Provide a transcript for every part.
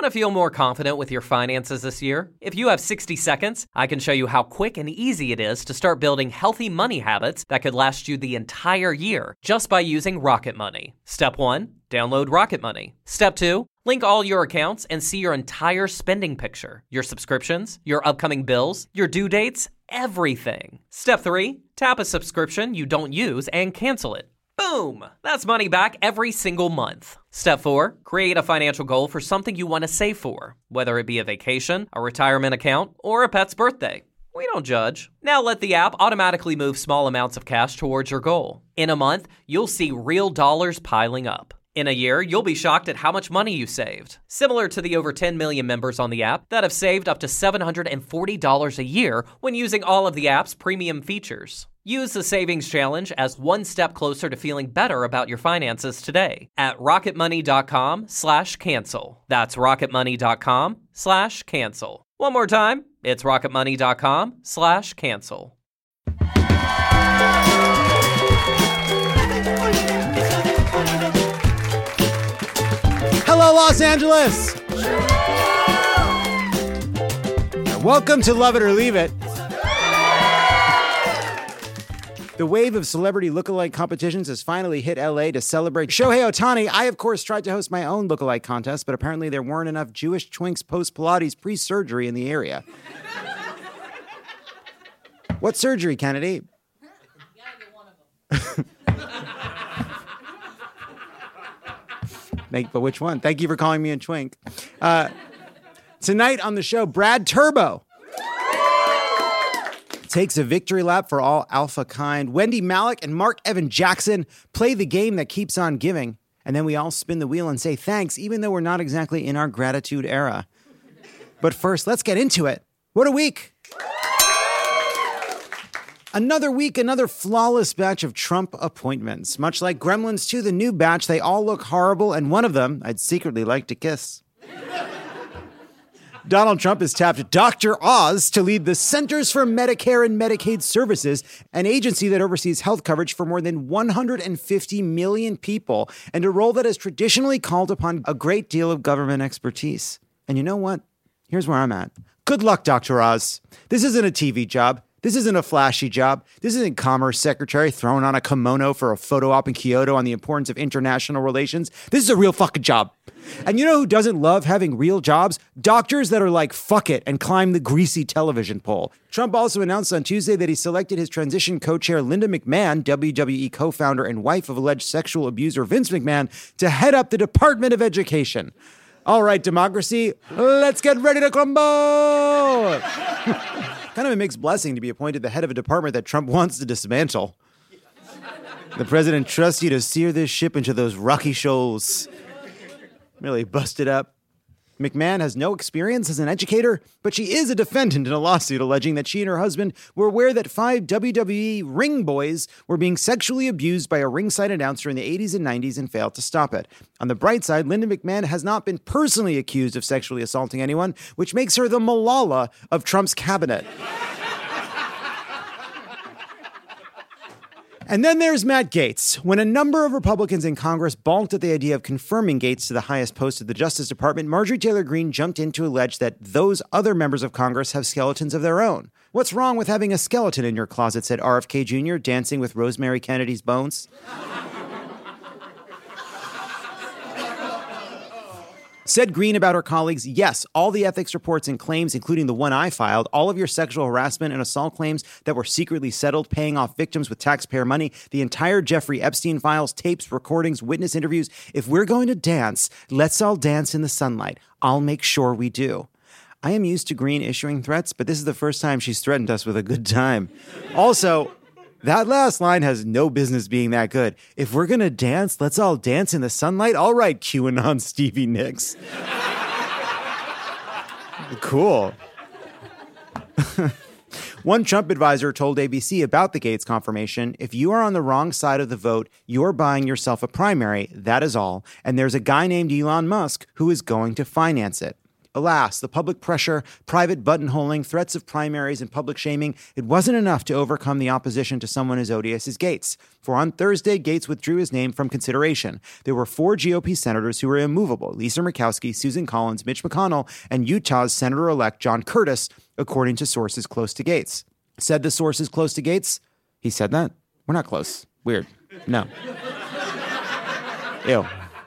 to feel more confident with your finances this year? If you have 60 seconds, I can show you how quick and easy it is to start building healthy money habits that could last you the entire year just by using Rocket Money. Step 1, download Rocket Money. Step 2, link all your accounts and see your entire spending picture, your subscriptions, your upcoming bills, your due dates, everything. Step 3, tap a subscription you don't use and cancel it. Boom! That's money back every single month. Step 4, create a financial goal for something you want to save for, whether it be a vacation, a retirement account, or a pet's birthday. We don't judge. Now let the app automatically move small amounts of cash towards your goal. In a month, you'll see real dollars piling up. In a year, you'll be shocked at how much money you saved. Similar to the over 10 million members on the app that have saved up to $740 a year when using all of the app's premium features. Use the Savings Challenge as one step closer to feeling better about your finances today at rocketmoney.com/cancel. That's rocketmoney.com/cancel. One more time, it's rocketmoney.com/cancel. Hello, Los Angeles! And welcome to Love It or Leave It. The wave of celebrity lookalike competitions has finally hit LA to celebrate Shohei Ohtani. I, of course, tried to host my own lookalike contest, but apparently there weren't enough Jewish twinks post-Pilates pre-surgery in the area. What surgery, Kennedy? You gotta get one of them. But which one? Thank you for calling me a twink. Tonight on the show, Brad Turbo takes a victory lap for all alpha kind. Wendy Malick and Mark Evan Jackson play the game that keeps on giving. And then we all spin the wheel and say thanks, even though we're not exactly in our gratitude era. But first, let's get into it. What a week. Another week, another flawless batch of Trump appointments. Much like Gremlins 2, the new batch, they all look horrible, and one of them I'd secretly like to kiss. Donald Trump has tapped Dr. Oz to lead the Centers for Medicare and Medicaid Services, an agency that oversees health coverage for more than 150 million people, and a role that has traditionally called upon a great deal of government expertise. And you know what? Here's where I'm at. Good luck, Dr. Oz. This isn't a TV job. This isn't a flashy job. This isn't Commerce Secretary throwing on a kimono for a photo op in Kyoto on the importance of international relations. This is a real fucking job. And you know who doesn't love having real jobs? Doctors that are like, fuck it, and climb the greasy television pole. Trump also announced on Tuesday that he selected his transition co-chair Linda McMahon, WWE co-founder and wife of alleged sexual abuser Vince McMahon, to head up the Department of Education. All right, democracy, let's get ready to crumble! Kind of a mixed blessing to be appointed the head of a department that Trump wants to dismantle. The president trusts you to steer this ship into those rocky shoals. Really busted up. McMahon has no experience as an educator, but she is a defendant in a lawsuit alleging that she and her husband were aware that 5 WWE ring boys were being sexually abused by a ringside announcer in the 80s and 90s and failed to stop it. On the bright side, Linda McMahon has not been personally accused of sexually assaulting anyone, which makes her the Malala of Trump's cabinet. And then there's Matt Gaetz. When a number of Republicans in Congress balked at the idea of confirming Gaetz to the highest post of the Justice Department, Marjorie Taylor Greene jumped in to allege that those other members of Congress have skeletons of their own. What's wrong with having a skeleton in your closet, said RFK Jr., dancing with Rosemary Kennedy's bones. Said Greene about her colleagues, yes, all the ethics reports and claims, including the one I filed, all of your sexual harassment and assault claims that were secretly settled, paying off victims with taxpayer money, the entire Jeffrey Epstein files, tapes, recordings, witness interviews. If we're going to dance, let's all dance in the sunlight. I'll make sure we do. I am used to Greene issuing threats, but this is the first time she's threatened us with a good time. Also, that last line has no business being that good. If we're going to dance, let's all dance in the sunlight. All right, QAnon Stevie Nicks. Cool. One Trump advisor told ABC about the Gaetz confirmation, if you are on the wrong side of the vote, you're buying yourself a primary, that is all. And there's a guy named Elon Musk who is going to finance it. Alas, the public pressure, private buttonholing, threats of primaries, and public shaming, it wasn't enough to overcome the opposition to someone as odious as Gaetz. For on Thursday, Gaetz withdrew his name from consideration. There were 4 GOP senators who were immovable: Lisa Murkowski, Susan Collins, Mitch McConnell, and Utah's Senator-elect John Curtis, according to sources close to Gaetz. Said the sources close to Gaetz? He said that? We're not close. Weird. No. Ew.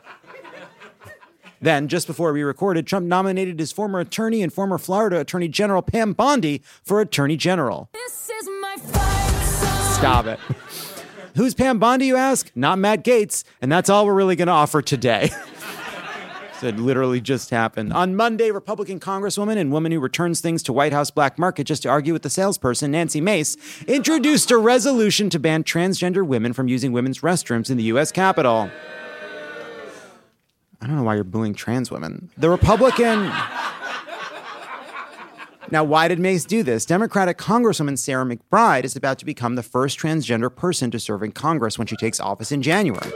Then, just before we recorded, Trump nominated his former attorney and former Florida Attorney General Pam Bondi for Attorney General. This is my fight song. Stop it. Who's Pam Bondi, you ask? Not Matt Gaetz, and that's all we're really going to offer today. It literally just happened. On Monday, Republican Congresswoman and woman who returns things to White House black market just to argue with the salesperson, Nancy Mace, introduced a resolution to ban transgender women from using women's restrooms in the U.S. Capitol. I don't know why you're booing trans women. The Republican... Now, why did Mace do this? Democratic Congresswoman Sarah McBride is about to become the first transgender person to serve in Congress when she takes office in January.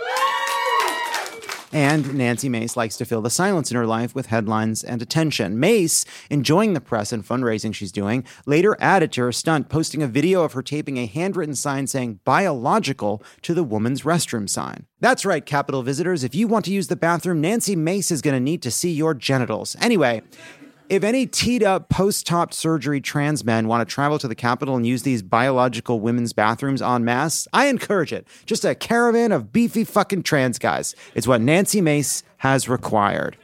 And Nancy Mace likes to fill the silence in her life with headlines and attention. Mace, enjoying the press and fundraising she's doing, later added to her stunt, posting a video of her taping a handwritten sign saying biological to the woman's restroom sign. That's right, Capitol visitors. If you want to use the bathroom, Nancy Mace is going to need to see your genitals. Anyway, if any teed-up post-top surgery trans men want to travel to the Capitol and use these biological women's bathrooms en masse, I encourage it. Just a caravan of beefy fucking trans guys. It's what Nancy Mace has required.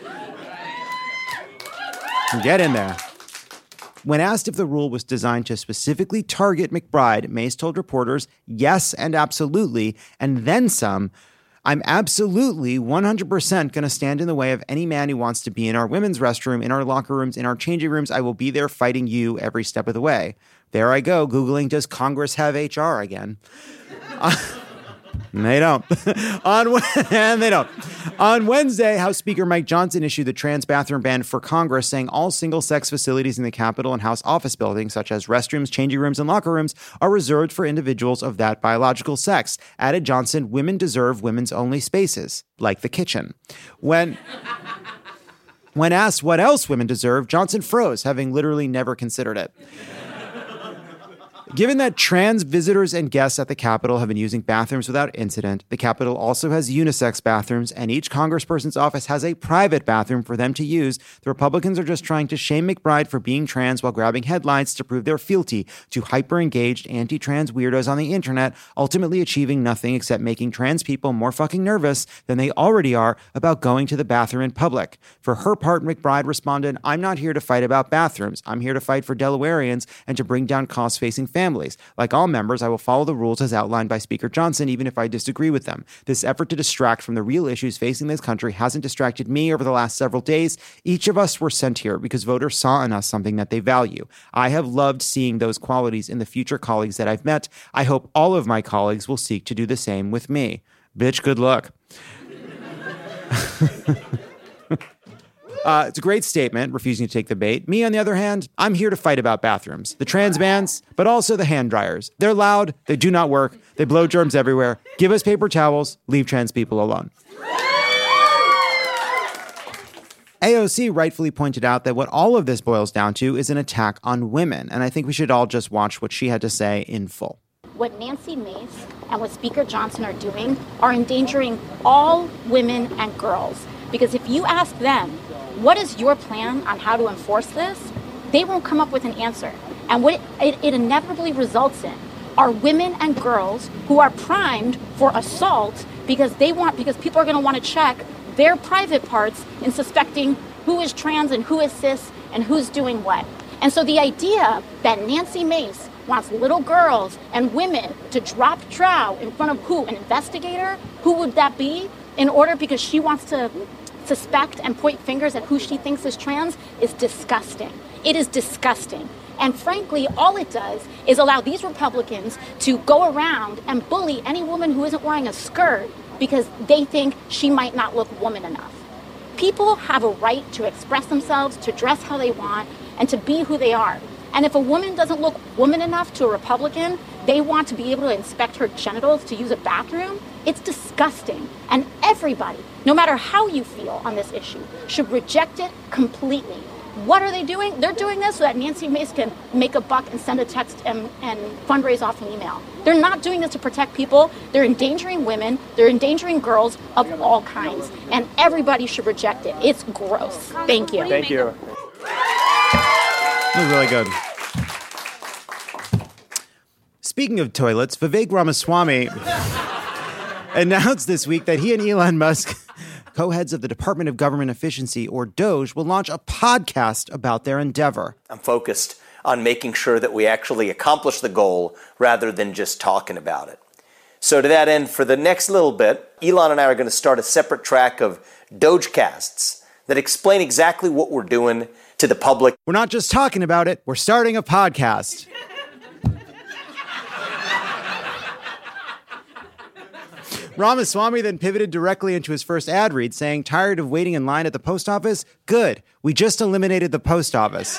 Get in there. When asked if the rule was designed to specifically target McBride, Mace told reporters, yes and absolutely, and then some. I'm absolutely 100% going to stand in the way of any man who wants to be in our women's restroom, in our locker rooms, in our changing rooms. I will be there fighting you every step of the way. There I go, Googling, does Congress have HR again? They don't. And they don't. On Wednesday, House Speaker Mike Johnson issued the trans bathroom ban for Congress, saying all single-sex facilities in the Capitol and House office buildings, such as restrooms, changing rooms, and locker rooms, are reserved for individuals of that biological sex. Added Johnson, women deserve women's-only spaces, like the kitchen. When asked what else women deserve, Johnson froze, having literally never considered it. Given that trans visitors and guests at the Capitol have been using bathrooms without incident, the Capitol also has unisex bathrooms, and each congressperson's office has a private bathroom for them to use. The Republicans are just trying to shame McBride for being trans while grabbing headlines to prove their fealty to hyper-engaged anti-trans weirdos on the internet, ultimately achieving nothing except making trans people more fucking nervous than they already are about going to the bathroom in public. For her part, McBride responded, I'm not here to fight about bathrooms. I'm here to fight for Delawareans and to bring down costs facing families. Like all members, I will follow the rules as outlined by Speaker Johnson, even if I disagree with them. This effort to distract from the real issues facing this country hasn't distracted me over the last several days. Each of us were sent here because voters saw in us something that they value. I have loved seeing those qualities in the future colleagues that I've met. I hope all of my colleagues will seek to do the same with me. Bitch, good luck. It's a great statement, refusing to take the bait. Me, on the other hand, I'm here to fight about bathrooms. The trans bans, but also the hand dryers. They're loud, they do not work, they blow germs everywhere. Give us paper towels, leave trans people alone. AOC rightfully pointed out that what all of this boils down to is an attack on women, and I think we should all just watch what she had to say in full. What Nancy Mace and what Speaker Johnson are doing are endangering all women and girls. Because if you ask them, what is your plan on how to enforce this? They won't come up with an answer. And what it inevitably results in are women and girls who are primed for assault because people are going to want to check their private parts in suspecting who is trans and who is cis and who's doing what. And so the idea that Nancy Mace wants little girls and women to drop trow in front of who? An investigator? Who would that be? In order because she wants to suspect and point fingers at who she thinks is trans is disgusting. It is disgusting. And frankly, all it does is allow these Republicans to go around and bully any woman who isn't wearing a skirt because they think she might not look woman enough. People have a right to express themselves, to dress how they want, and to be who they are. And if a woman doesn't look woman enough to a Republican, they want to be able to inspect her genitals to use a bathroom. It's disgusting. And everybody, no matter how you feel on this issue, should reject it completely. What are they doing? They're doing this so that Nancy Mace can make a buck and send a text and fundraise off an email. They're not doing this to protect people. They're endangering women. They're endangering girls of all kinds. And everybody should reject it. It's gross. Thank you. Thank you. That was really good. Speaking of toilets, Vivek Ramaswamy announced this week that he and Elon Musk, co-heads of the Department of Government Efficiency, or DOGE, will launch a podcast about their endeavor. I'm focused on making sure that we actually accomplish the goal rather than just talking about it. So to that end, for the next little bit, Elon and I are going to start a separate track of DOGEcasts that explain exactly what we're doing to the public. We're not just talking about it, we're starting a podcast. Ramaswamy then pivoted directly into his first ad read, saying, "Tired of waiting in line at the post office? Good. We just eliminated the post office."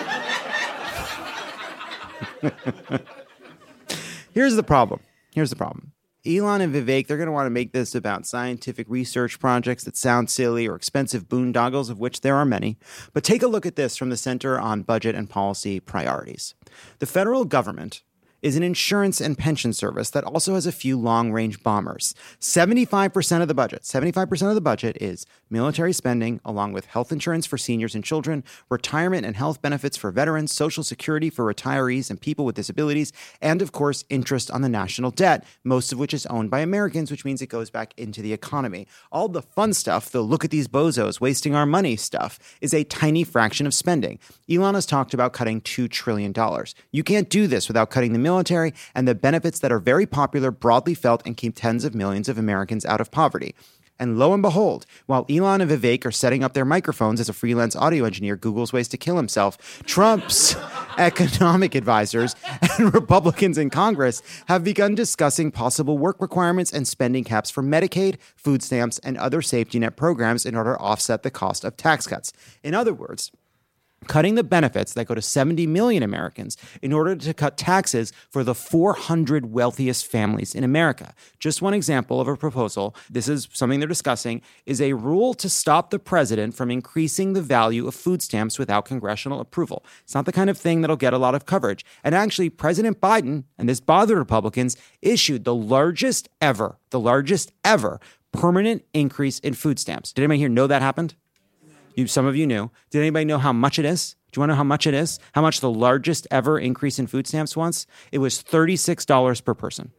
Here's the problem. Elon and Vivek, they're going to want to make this about scientific research projects that sound silly or expensive boondoggles, of which there are many. But take a look at this from the Center on Budget and Policy Priorities. The federal government is an insurance and pension service that also has a few long-range bombers. 75% of the budget is military spending, along with health insurance for seniors and children, retirement and health benefits for veterans, Social Security for retirees and people with disabilities, and, of course, interest on the national debt, most of which is owned by Americans, which means it goes back into the economy. All the fun stuff, the look at these bozos wasting our money stuff, is a tiny fraction of spending. Elon has talked about cutting $2 trillion. You can't do this without cutting the military and the benefits that are very popular, broadly felt, and keep tens of millions of Americans out of poverty. And lo and behold, while Elon and Vivek are setting up their microphones as a freelance audio engineer Googles ways to kill himself, Trump's economic advisors and Republicans in Congress have begun discussing possible work requirements and spending caps for Medicaid, food stamps, and other safety net programs in order to offset the cost of tax cuts. In other words, cutting the benefits that go to 70 million Americans in order to cut taxes for the 400 wealthiest families in America. Just one example of a proposal, this is something they're discussing, is a rule to stop the president from increasing the value of food stamps without congressional approval. It's not the kind of thing that'll get a lot of coverage. And actually, President Biden, and this bothered Republicans, issued the largest ever permanent increase in food stamps. Did anybody here know that happened? Some of you knew. Did anybody know how much it is? Do you want to know how much it is? How much the largest ever increase in food stamps was? It was $36 per person.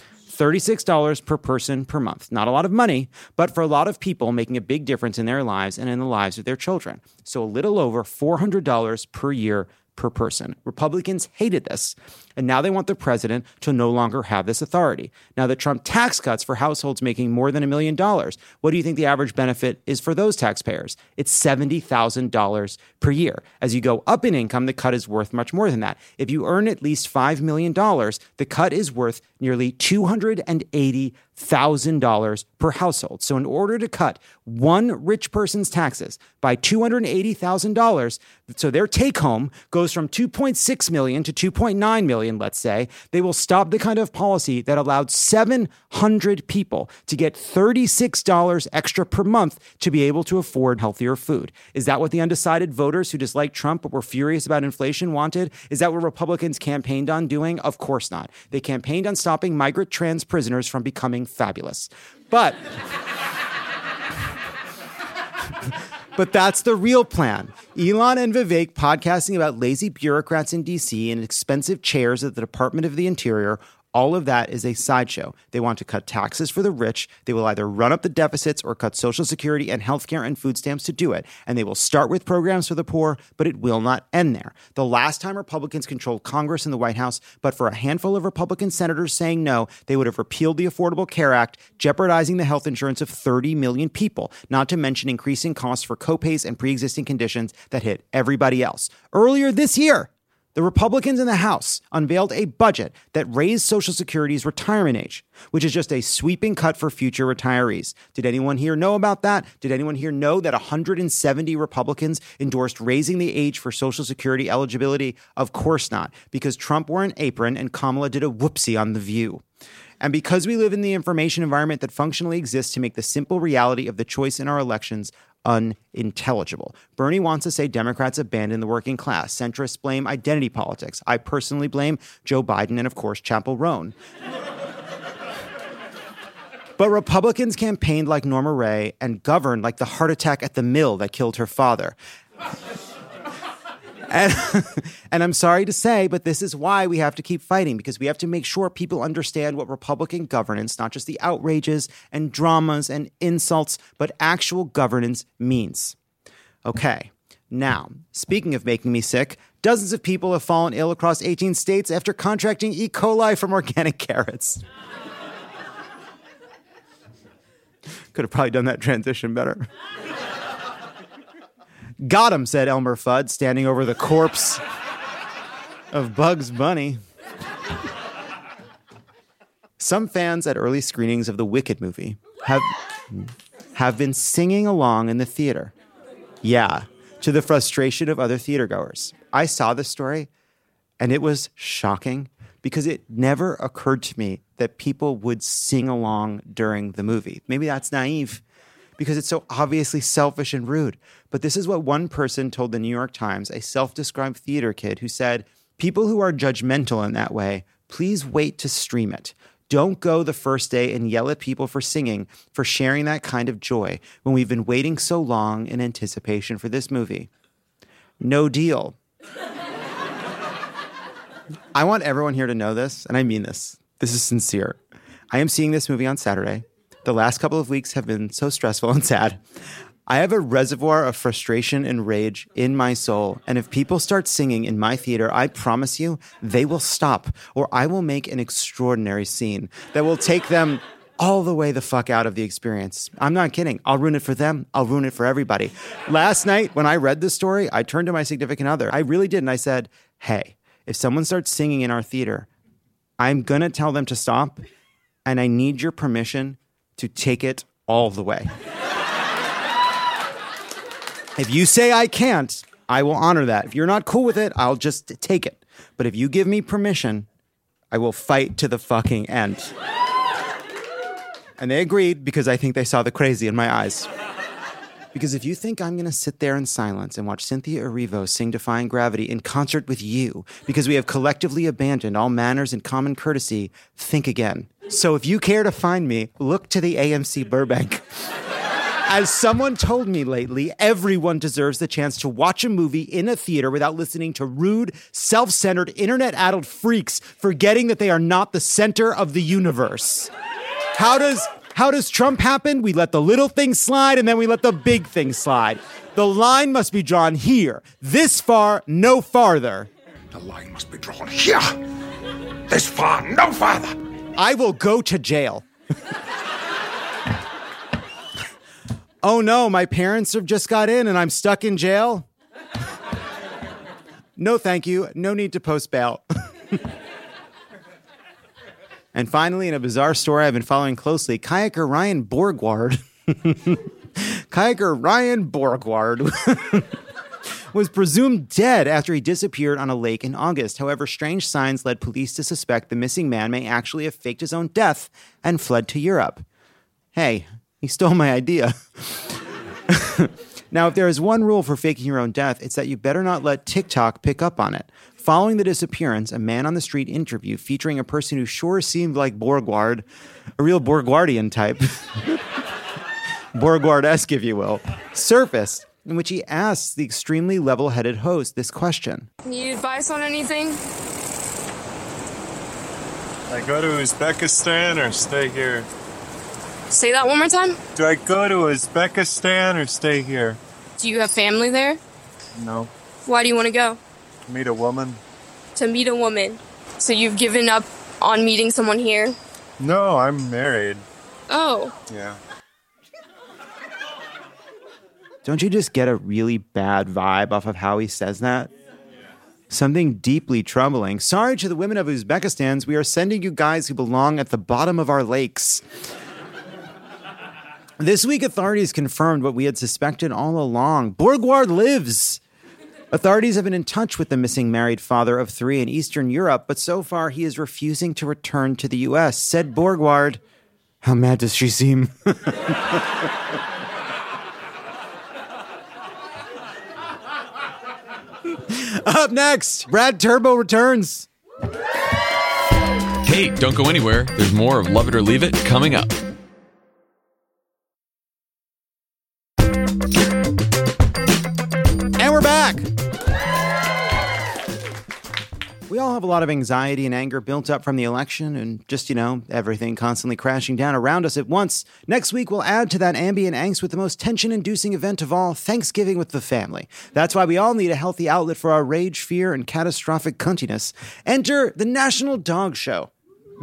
$36 per person per month. Not a lot of money, but for a lot of people making a big difference in their lives and in the lives of their children. So a little over $400 per year per person. Republicans hated this, and now they want the president to no longer have this authority. Now, the Trump tax cuts for households making more than $1 million, what do you think the average benefit is for those taxpayers? It's $70,000 per year. As you go up in income, the cut is worth much more than that. If you earn at least $5 million, the cut is worth nearly $280,000 per household. So in order to cut one rich person's taxes by $280,000, so their take home goes from $2.6 million to $2.9 million, let's say, they will stop the kind of policy that allowed 700 people to get $36 extra per month to be able to afford healthier food. Is that what the undecided voters who dislike Trump but were furious about inflation wanted? Is that what Republicans campaigned on doing? Of course not. They campaigned on stopping migrant trans prisoners from becoming fabulous. But that's the real plan. Elon and Vivek podcasting about lazy bureaucrats in D.C. and expensive chairs at the Department of the Interior. All of that is a sideshow. They want to cut taxes for the rich. They will either run up the deficits or cut Social Security and healthcare and food stamps to do it. And they will start with programs for the poor, but it will not end there. The last time Republicans controlled Congress and the White House, but for a handful of Republican senators saying no, they would have repealed the Affordable Care Act, jeopardizing the health insurance of 30 million people, not to mention increasing costs for copays and pre-existing conditions that hit everybody else. Earlier this year, The Republicans in the House unveiled a budget that raised Social Security's retirement age, which is just a sweeping cut for future retirees. Did anyone here know about that? Did anyone here know that 170 Republicans endorsed raising the age for Social Security eligibility? Of course not, because Trump wore an apron and Kamala did a whoopsie on The View. And because we live in the information environment that functionally exists to make the simple reality of the choice in our elections unintelligible. Bernie wants to say Democrats abandon the working class. Centrists blame identity politics. I personally blame Joe Biden and, of course, Chappell Roan. But Republicans campaigned like Norma Ray and governed like the heart attack at the mill that killed her father. And I'm sorry to say, but this is why we have to keep fighting, because we have to make sure people understand what Republican governance, not just the outrages and dramas and insults, but actual governance means. Okay, now, speaking of making me sick, dozens of people have fallen ill across 18 states after contracting E. coli from organic carrots. Could have probably done that transition better. Got him, said Elmer Fudd, standing over the corpse of Bugs Bunny. Some fans at early screenings of the Wicked movie have been singing along in the theater. Yeah, to the frustration of other theatergoers. I saw this story, and it was shocking because it never occurred to me that people would sing along during the movie. Maybe that's naive, because it's so obviously selfish and rude. But this is what one person told the New York Times, a self-described theater kid who said, people who are judgmental in that way, please wait to stream it. Don't go the first day and yell at people for singing, for sharing that kind of joy when we've been waiting so long in anticipation for this movie. No deal. I want everyone here to know this, and I mean this. This is sincere. I am seeing this movie on Saturday. The last couple of weeks have been so stressful and sad. I have a reservoir of frustration and rage in my soul. And if people start singing in my theater, I promise you, they will stop, or I will make an extraordinary scene that will take them all the way the fuck out of the experience. I'm not kidding. I'll ruin it for them. I'll ruin it for everybody. Last night, when I read this story, I turned to my significant other. I really did. And I said, hey, if someone starts singing in our theater, I'm going to tell them to stop. And I need your permission to take it all the way. If you say I can't, I will honor that. If you're not cool with it, I'll just take it. But if you give me permission, I will fight to the fucking end. And they agreed because I think they saw the crazy in my eyes. Because if you think I'm going to sit there in silence and watch Cynthia Erivo sing Defying Gravity in concert with you because we have collectively abandoned all manners and common courtesy, think again. So if you care to find me, look to the AMC Burbank. As someone told me lately, everyone deserves the chance to watch a movie in a theater without listening to rude, self-centered, internet-addled freaks forgetting that they are not the center of the universe. How does Trump happen? We let the little things slide and then we let the big things slide. The line must be drawn here. This far, no farther. The line must be drawn here. This far, no farther. I will go to jail. Oh no, my parents have just got in and I'm stuck in jail? No, thank you. No need to post bail. And finally, in a bizarre story I've been following closely, kayaker Ryan Borgward was presumed dead after he disappeared on a lake in August. However, strange signs led police to suspect the missing man may actually have faked his own death and fled to Europe. Hey, he stole my idea. Now, if there is one rule for faking your own death, it's that you better not let TikTok pick up on it. Following the disappearance, a man on the street interview featuring a person who sure seemed like Borgward, a real Borgwardian type, Borgward-esque, if you will, surfaced, in which he asks the extremely level-headed host this question. Need advice on anything? I go to Uzbekistan or stay here? Say that one more time. Do I go to Uzbekistan or stay here? Do you have family there? No. Why do you want to go? Meet a woman. To meet a woman. So you've given up on meeting someone here? No, I'm married. Oh. Yeah. Don't you just get a really bad vibe off of how he says that? Something deeply troubling. Sorry to the women of Uzbekistan, we are sending you guys who belong at the bottom of our lakes. This week, authorities confirmed what we had suspected all along. Borgward lives. Authorities have been in touch with the missing married father of 3 in Eastern Europe, but so far he is refusing to return to the U.S., said Borgward. How mad does she seem? Up next, Brad Turbo returns. Hey, don't go anywhere. There's more of Love It or Leave It coming up. And we're back. We all have a lot of anxiety and anger built up from the election and just, everything constantly crashing down around us at once. Next week, we'll add to that ambient angst with the most tension-inducing event of all, Thanksgiving with the family. That's why we all need a healthy outlet for our rage, fear, and catastrophic cuntiness. Enter the National Dog Show.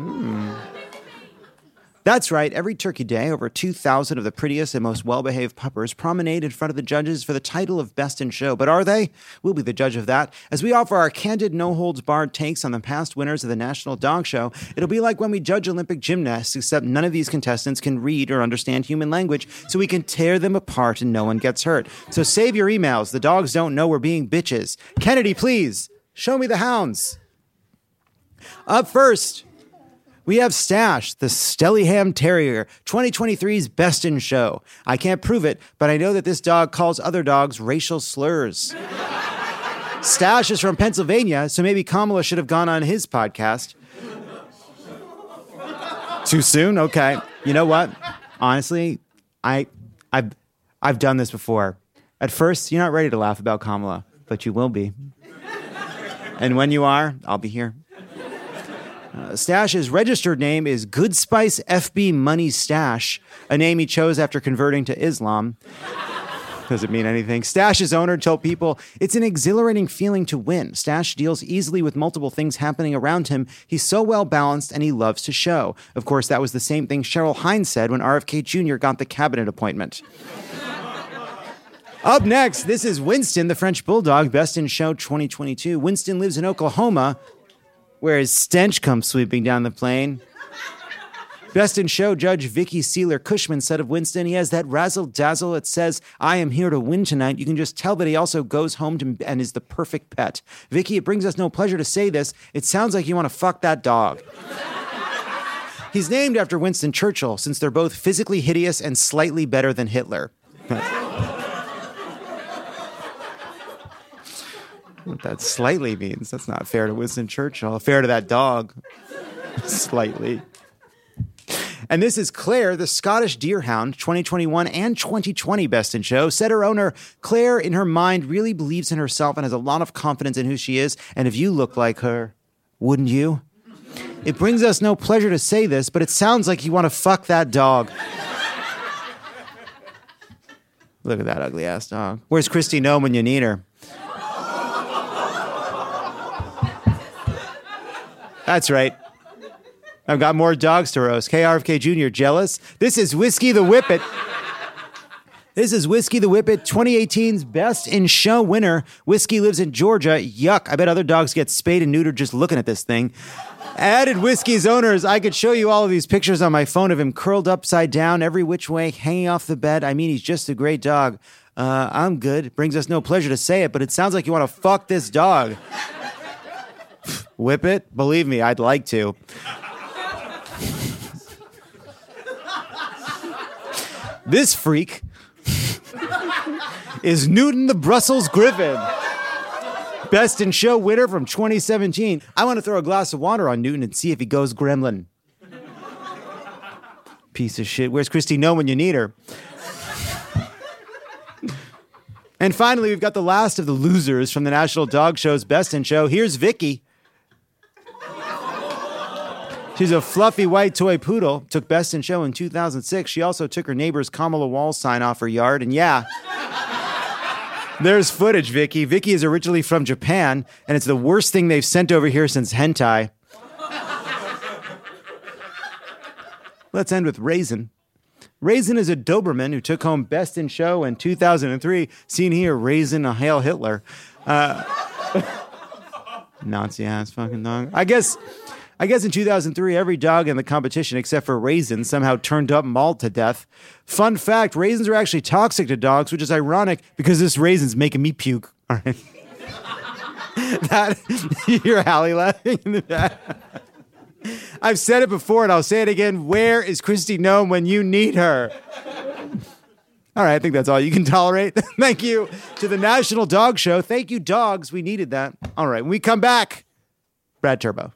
That's right, every Turkey Day, over 2,000 of the prettiest and most well-behaved puppers promenade in front of the judges for the title of Best in Show. But are they? We'll be the judge of that. As we offer our candid, no-holds-barred takes on the past winners of the National Dog Show, it'll be like when we judge Olympic gymnasts, except none of these contestants can read or understand human language, so we can tear them apart and no one gets hurt. So save your emails. The dogs don't know we're being bitches. Kennedy, please, show me the hounds. Up first, we have Stash, the Stellyham Terrier, 2023's Best in Show. I can't prove it, but I know that this dog calls other dogs racial slurs. Stash is from Pennsylvania, so maybe Kamala should have gone on his podcast. Too soon? Okay. You know what? Honestly, I've done this before. At first, you're not ready to laugh about Kamala, but you will be. And when you are, I'll be here. Stash's registered name is Good Spice FB Money Stash, a name he chose after converting to Islam. Doesn't mean anything. Stash's owner told People, it's an exhilarating feeling to win. Stash deals easily with multiple things happening around him. He's so well balanced and he loves to show. Of course, that was the same thing Cheryl Hines said when RFK Jr. got the cabinet appointment. Up next, this is Winston, the French Bulldog, Best in Show 2022. Winston lives in Oklahoma, where his stench comes sweeping down the plain. Best in Show Judge Vicky Sealer-Cushman said of Winston, he has that razzle-dazzle that says, I am here to win tonight. You can just tell that he also goes home and is the perfect pet. Vicky, it brings us no pleasure to say this. It sounds like you want to fuck that dog. He's named after Winston Churchill, since they're both physically hideous and slightly better than Hitler. What that slightly means. That's not fair to Winston Churchill. Fair to that dog. Slightly. And this is Claire, the Scottish Deerhound, 2021 and 2020 Best in Show. Said her owner, Claire, in her mind, really believes in herself and has a lot of confidence in who she is. And if you look like her, wouldn't you? It brings us no pleasure to say this, but it sounds like you want to fuck that dog. Look at that ugly-ass dog. Where's Kristi Noem when you need her? That's right. I've got more dogs to roast. KRFK Jr. jealous? This is Whiskey the Whippet. This is Whiskey the Whippet, 2018's Best in Show winner. Whiskey lives in Georgia. Yuck. I bet other dogs get spayed and neutered just looking at this thing. Added Whiskey's owners, I could show you all of these pictures on my phone of him curled upside down, every which way, hanging off the bed. I mean, he's just a great dog. I'm good. It brings us no pleasure to say it, but it sounds like you want to fuck this dog. Whip it? Believe me, I'd like to. This freak is Newton the Brussels Griffin. Best in Show winner from 2017. I want to throw a glass of water on Newton and see if he goes gremlin. Piece of shit. Where's Kristi Noem when you need her? And finally, we've got the last of the losers from the National Dog Show's Best in Show. Here's Vicky. She's a fluffy white toy poodle. Took Best in Show in 2006. She also took her neighbor's Kamala Wall sign off her yard. And yeah, there's footage, Vicky. Vicky is originally from Japan, and it's the worst thing they've sent over here since hentai. Let's end with Raisin. Raisin is a Doberman who took home Best in Show in 2003. Seen here, Raisin, a Hail Hitler. Nazi-ass fucking dog. I guess in 2003, every dog in the competition, except for Raisins, somehow turned up mauled to death. Fun fact, raisins are actually toxic to dogs, which is ironic because this raisin's making me puke. All right. You hear Hallie laughing in the back. I've said it before and I'll say it again. Where is Kristi Noem when you need her? All right, I think that's all you can tolerate. Thank you to the National Dog Show. Thank you, dogs. We needed that. All right, when we come back, Brad Turbo.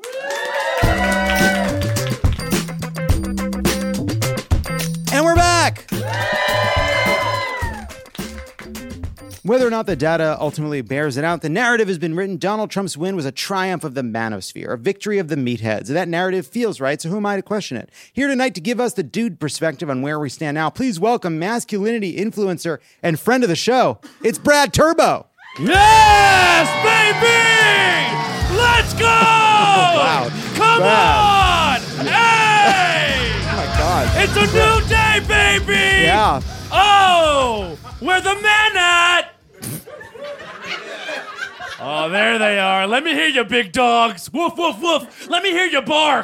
And we're back! Whether or not the data ultimately bears it out, the narrative has been written. Donald Trump's win was a triumph of the manosphere, a victory of the meatheads. That narrative feels right, so who am I to question it? Here tonight to give us the dude perspective on where we stand now, please welcome masculinity influencer and friend of the show, it's Brad Turbo. Yes, baby! Let's go! Wow. Come Brad. on! Hey! Oh my God. It's a new day, baby! Yeah. Oh! Where the men at? Oh, there they are. Let me hear you, big dogs. Woof, woof, woof. Let me hear you bark.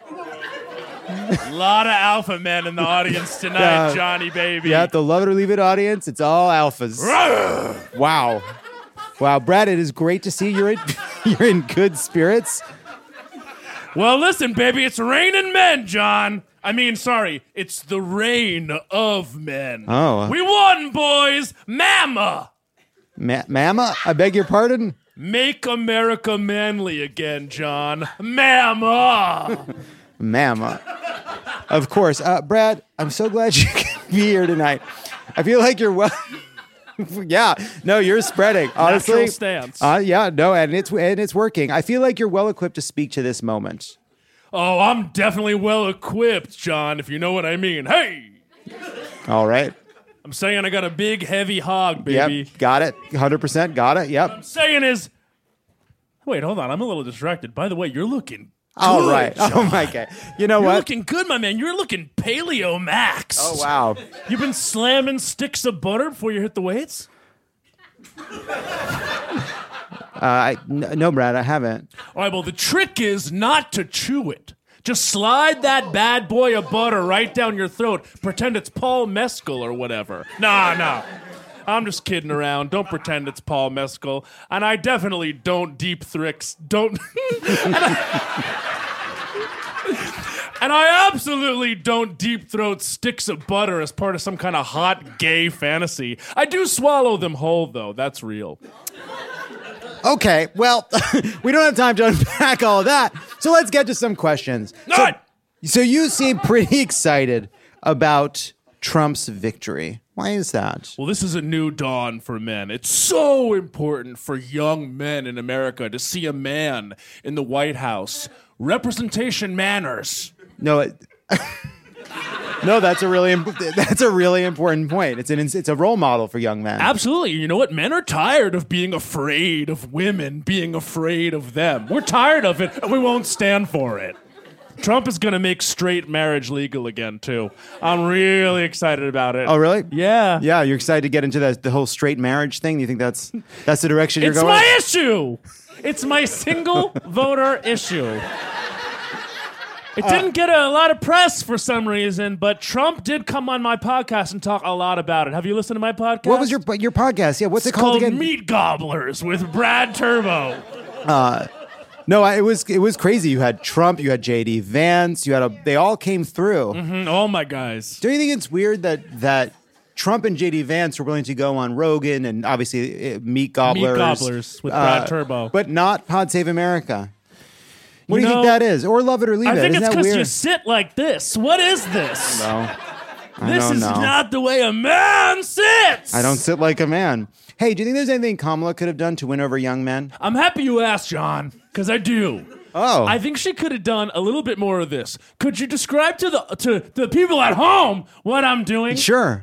A lot of alpha men in the audience tonight, Johnny, baby. Yeah, the Love It or Leave It audience, it's all alphas. Wow. Wow, Brad, it is great to see you're in good spirits. Well, listen, baby, it's raining men, John. I mean, sorry, it's the reign of men. Oh. We won, boys. Mama. Mama? I beg your pardon? Make America manly again, John. Mama. Mama. Of course. Brad, I'm so glad you can be here tonight. I feel like you're well... Yeah, no, you're spreading. Honestly, natural stance. Yeah, no, and it's working. I feel like you're well equipped to speak to this moment. Oh, I'm definitely well equipped, John, if you know what I mean. Hey! All right. I'm saying I got a big, heavy hog, baby. Yep, got it. 100% got it. Yep. What I'm saying is... Wait, hold on. I'm a little distracted. By the way, you're looking good, all right. John. Oh, my God. You know You're what? looking good, my man. You're looking paleo max. Oh, wow. You've been slamming sticks of butter before you hit the weights? No, Brad, I haven't. All right, well, the trick is not to chew it. Just slide that bad boy of butter right down your throat. Pretend it's Paul Mescal or whatever. Nah. I'm just kidding around. Don't pretend it's Paul Mescal. And I definitely don't deep thrix. Don't... And I absolutely don't deep throat sticks of butter as part of some kind of hot gay fantasy. I do swallow them whole, though. That's real. Okay, well, we don't have time to unpack all of that, so let's get to some questions. So you seem pretty excited about Trump's victory. Why is that? Well, this is a new dawn for men. It's so important for young men in America to see a man in the White House. Representation manners. No, no, that's a really important point. It's a role model for young men. Absolutely. You know what? Men are tired of being afraid of women being afraid of them. We're tired of it, and we won't stand for it. Trump is going to make straight marriage legal again, too. I'm really excited about it. Oh, really? Yeah. Yeah, you're excited to get into the whole straight marriage thing? You think that's the direction you're going? It's my issue. It's my single voter issue. It didn't get a lot of press for some reason, but Trump did come on my podcast and talk a lot about it. Have you listened to my podcast? What was your podcast? Yeah, what's it called again? Meat Gobblers with Brad Turbo. No, it was crazy. You had Trump, you had J.D. Vance, they all came through. Mm-hmm. All my guys. Do you think it's weird that Trump and J.D. Vance were willing to go on Rogan and obviously Meat Gobblers? Meat Gobblers with Brad Turbo. But not Pod Save America. What do you think that is? Or Love It or Leave It? I think Isn't it's that because weird? you sit like this. What is this? No. This is not the way a man sits. I don't sit like a man. Hey, do you think there's anything Kamala could have done to win over young men? I'm happy you asked, John, because I do. Oh. I think she could have done a little bit more of this. Could you describe to the people at home what I'm doing? Sure.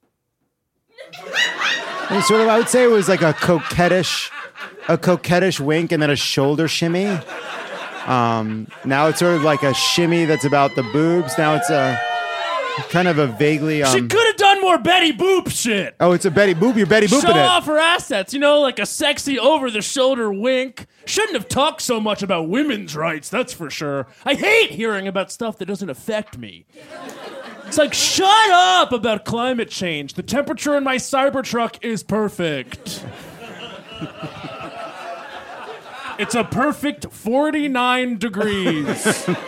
And sort of, I would say it was like a coquettish wink and then a shoulder shimmy. Now it's sort of like a shimmy that's about the boobs. Now it's a kind of a vaguely. She could have done on more Betty Boop shit. Oh, it's a Betty Boop. You're Betty Booping Show it. off her assets, like a sexy over-the-shoulder wink. Shouldn't have talked so much about women's rights, that's for sure. I hate hearing about stuff that doesn't affect me. It's like, shut up about climate change. The temperature in my Cybertruck is perfect. It's a perfect 49 degrees. You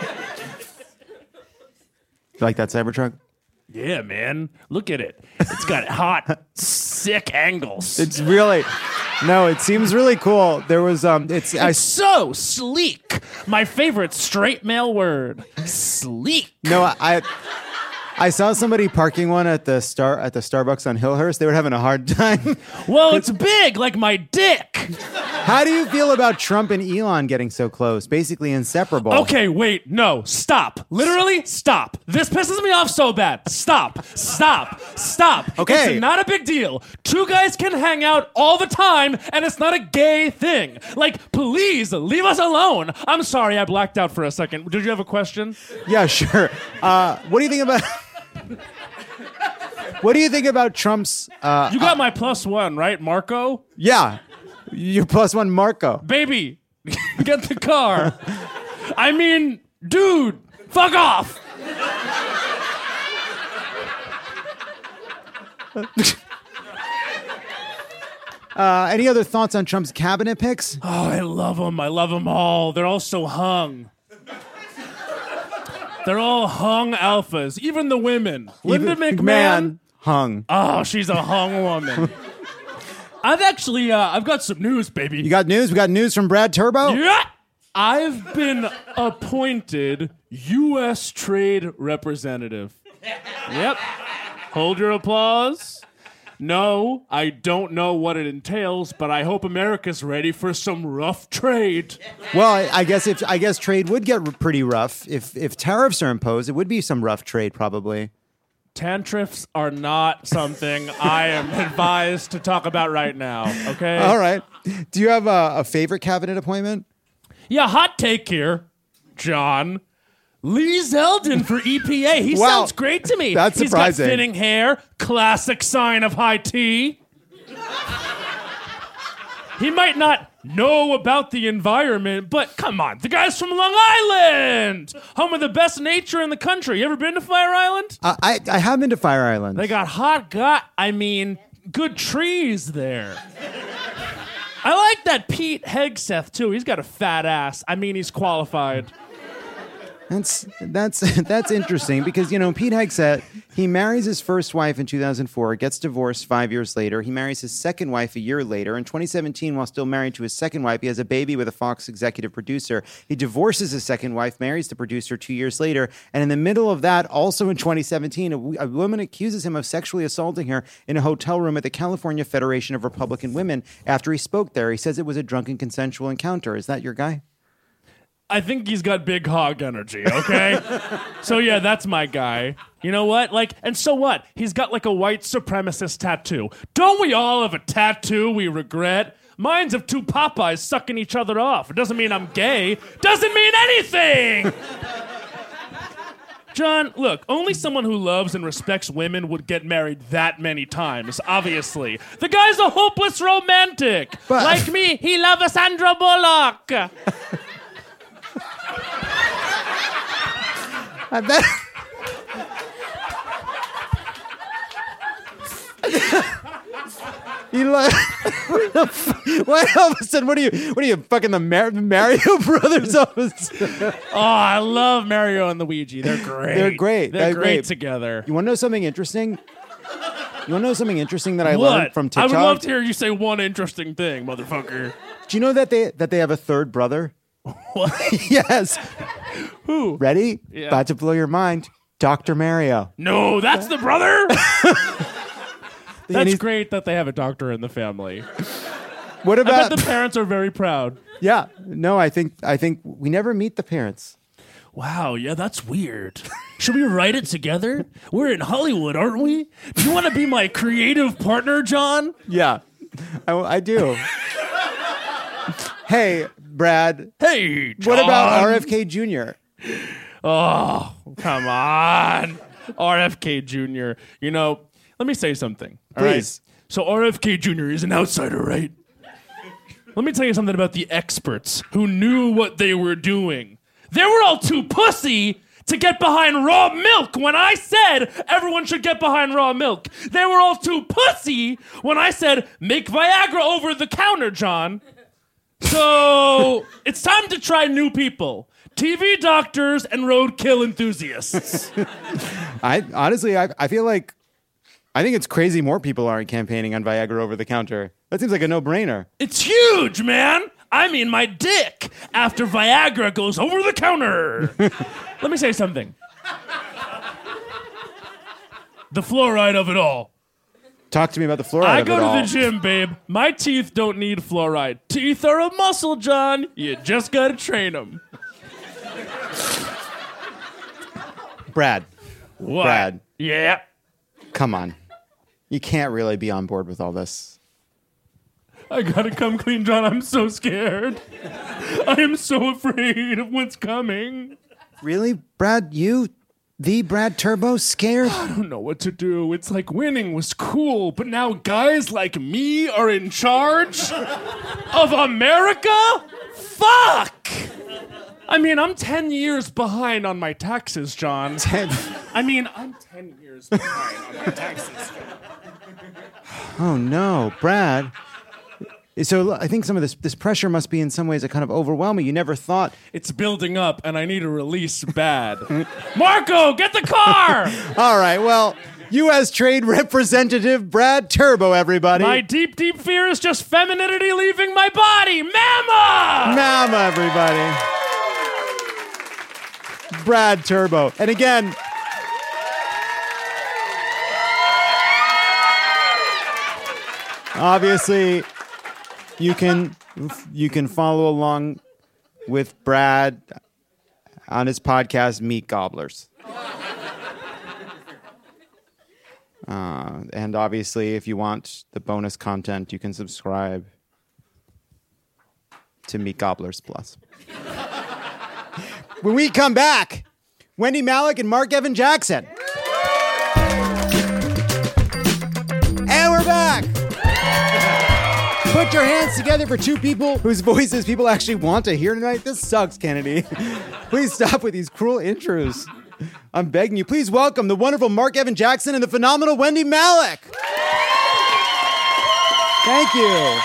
like that Cybertruck? Yeah, man. Look at it. It's got hot, sick angles. It's really... No, it seems really cool. There was... It's so sleek. My favorite straight male word. Sleek. No, I saw somebody parking one at the Starbucks on Hillhurst. They were having a hard time. Well, it's big, like my dick. How do you feel about Trump and Elon getting so close? Basically inseparable. Okay, wait, no, stop. Literally, stop. This pisses me off so bad. Stop. Okay. It's not a big deal. Two guys can hang out all the time, and it's not a gay thing. Like, please, leave us alone. I'm sorry, I blacked out for a second. Did you have a question? Yeah, sure. What do you think about... What do you think about Trump's... you got my +1, right, Marco? Yeah. Your +1 Marco. Baby, get the car. I mean, dude, fuck off. Any other thoughts on Trump's cabinet picks? Oh, I love them. I love them all. They're all so hung. They're all hung alphas. Even the women. Linda McMahon. Hung. Oh, she's a hung woman. I've got some news, baby. You got news? We got news from Brad Turbo? Yeah. I've been appointed U.S. Trade Representative. Yep. Hold your applause. No, I don't know what it entails, but I hope America's ready for some rough trade. Well, I guess trade would get pretty rough if tariffs are imposed. It would be some rough trade, probably. Tantriffs are not something I am advised to talk about right now, okay? All right. Do you have a favorite cabinet appointment? Yeah, hot take here, John. Lee Zeldin for EPA. He sounds great to me. That's surprising. He's got thinning hair, classic sign of high tea. He might not know about the environment, but come on, the guy's from Long Island, home of the best nature in the country. You ever been to Fire Island? I have been to Fire Island. They got good trees there. I like that Pete Hegseth, too. He's got a fat ass. I mean, he's qualified. That's interesting because, Pete Hegseth, he marries his first wife in 2004, gets divorced 5 years later. He marries his second wife a year later. In 2017, while still married to his second wife, he has a baby with a Fox executive producer. He divorces his second wife, marries the producer 2 years later. And in the middle of that, also in 2017, a woman accuses him of sexually assaulting her in a hotel room at the California Federation of Republican Women after he spoke there. He says it was a drunken consensual encounter. Is that your guy? I think he's got big hog energy, okay? So yeah, that's my guy. You know what? And so what? He's got a white supremacist tattoo. Don't we all have a tattoo we regret? Mine's of two Popeyes sucking each other off. It doesn't mean I'm gay. Doesn't mean anything! John, look, only someone who loves and respects women would get married that many times, obviously. The guy's a hopeless romantic. But, like me, he loves Sandra Bullock. I bet. What all of a sudden? What are you fucking the Mario Brothers? Oh, I love Mario and Luigi. They're great. They're great together. You want to know something interesting? You want to know something interesting that I What? learned from TikTok? I would love to hear you say one interesting thing, motherfucker. Do you know that they have a third brother? What? Yes. Who? Ready? Yeah. About to blow your mind. Dr. Mario. No, that's the brother? And That's he's- great that they have a doctor in the family. What I about bet the parents are very proud. Yeah. No, I think we never meet the parents. Wow, yeah, that's weird. Should we write it together? We're in Hollywood, aren't we? Do you want to be my creative partner, John? Yeah. I do. Hey, Brad. Hey, John. What about RFK Jr.? Oh, come on. RFK Jr. Let me say something. All right? Please. So RFK Jr. is an outsider, right? Let me tell you something about the experts who knew what they were doing. They were all too pussy to get behind raw milk when I said everyone should get behind raw milk. They were all too pussy when I said make Viagra over the counter, John. So it's time to try new people. TV doctors and roadkill enthusiasts. I honestly feel like I think it's crazy more people aren't campaigning on Viagra over the counter. That seems like a no-brainer. It's huge, man. I mean, my dick after Viagra goes over the counter. Let me say something. The fluoride of it all. Talk to me about the fluoride I of go it to all. the gym, babe. My teeth don't need fluoride. Teeth are a muscle, John. You just gotta train them. Brad. What? Brad. Yeah. Come on. You can't really be on board with all this. I gotta come clean, John. I'm so scared. I am so afraid of what's coming. Really? Brad, you? The Brad Turbo scared? I don't know what to do. It's like winning was cool, but now guys like me are in charge of America? Fuck! I mean, I'm 10 years behind on my taxes, John. I'm 10 years behind on my taxes. Oh, no. Brad. So I think some of this pressure must be in some ways a kind of overwhelming. You never thought... It's building up, and I need a release bad. Marco, get the car! All right, well, U.S. Trade Representative Brad Turbo, everybody. My deep, deep fear is just femininity leaving my body. Mama! Mama, everybody. Brad Turbo. And again... Obviously... You can follow along with Brad on his podcast, Meat Gobblers. And obviously, if you want the bonus content, you can subscribe to Meat Gobblers Plus. When we come back, Wendy Malick and Mark Evan Jackson. And we're back. Put your hands together for two people whose voices people actually want to hear tonight. This sucks, Kennedy. Please stop with these cruel intros. I'm begging you. Please welcome the wonderful Mark Evan Jackson and the phenomenal Wendy Malick. Thank you.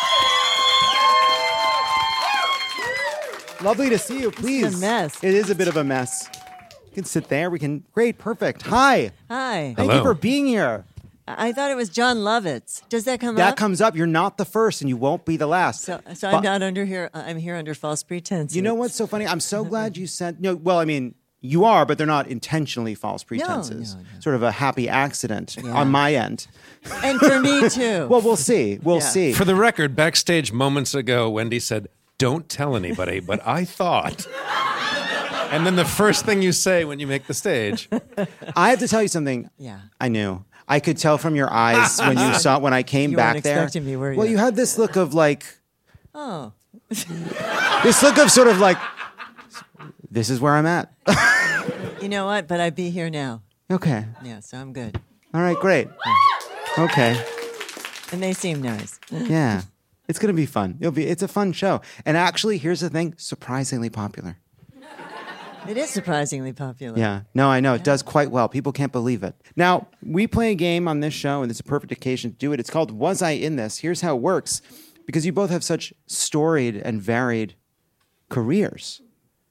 Lovely to see you. Please. It's a mess. It is a bit of a mess. You can sit there. We can. Great. Perfect. Hi. Hi. Thank you for being here. I thought it was John Lovitz. Does that come up? That comes up. You're not the first, and you won't be the last. So I'm not under here. I'm here under false pretenses. You know what's so funny? I'm so glad you sent. No, well, I mean, you are, but they're not intentionally false pretenses. No. Sort of a happy accident on my end. And for me too. Well, we'll see. We'll see. For the record, backstage moments ago, Wendy said, "Don't tell anybody," but I thought. And then the first thing you say when you make the stage. I have to tell you something. Yeah. I knew. I could tell from your eyes when you saw when I came back there. Expecting me, were you? Well, you had this look of like. Oh. This look of sort of like. This is where I'm at. You know what? But I'd be here now. Okay. Yeah, so I'm good. All right, great. Okay. And they seem nice. Yeah. It's going to be fun. It's a fun show. And actually, here's the thing, surprisingly popular. It is surprisingly popular. Yeah. No, I know. It does quite well. People can't believe it. Now, we play a game on this show, and it's a perfect occasion to do it. It's called Was I In This? Here's how it works. Because you both have such storied and varied careers.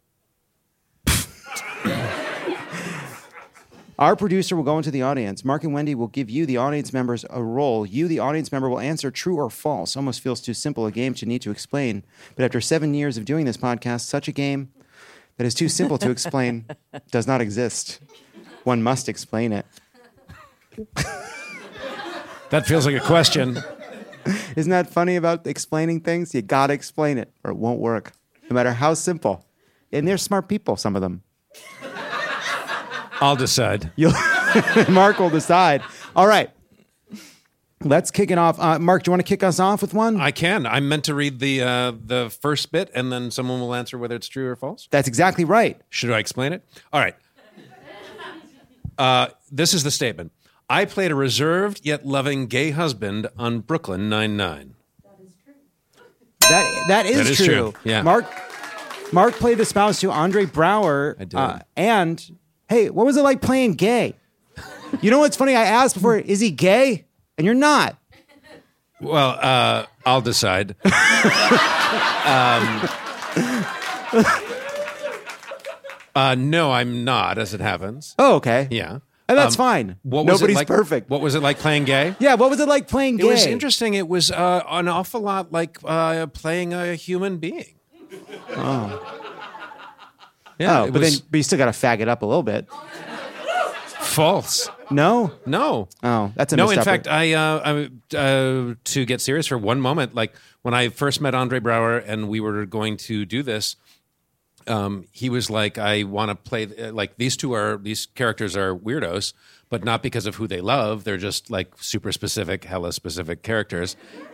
Our producer will go into the audience. Mark and Wendy will give you, the audience members, a role. You, the audience member, will answer true or false. Almost feels too simple a game to need to explain. But after 7 years of doing this podcast, such a game that is too simple to explain does not exist. One must explain it. That feels like a question. Isn't that funny about explaining things? You gotta explain it or it won't work, no matter how simple. And they're smart people, some of them. I'll decide. Mark will decide. All right. Let's kick it off. Mark, do you want to kick us off with one? I can. I'm meant to read the first bit, and then someone will answer whether it's true or false. That's exactly right. Should I explain it? All right. This is the statement. I played a reserved yet loving gay husband on Brooklyn Nine-Nine. That is true. Yeah. Mark played the spouse to Andre Braugher. I did. And, hey, what was it like playing gay? You know what's funny? I asked before, is he gay? And you're not. Well, I'll decide. No, I'm not, as it happens. Oh, okay. Yeah. And that's fine. Nobody's perfect. What was it like playing gay? Yeah, what was it like playing gay? It was interesting. It was an awful lot like playing a human being. Oh. Yeah, but you still got to fag it up a little bit. False. No? No. Oh, that's a no. In misstep. fact, I to get serious for one moment, like when I first met Andre Braugher and we were going to do this, he was like, "I want to play like these characters are weirdos, but not because of who they love. They're just like super specific, hella specific characters."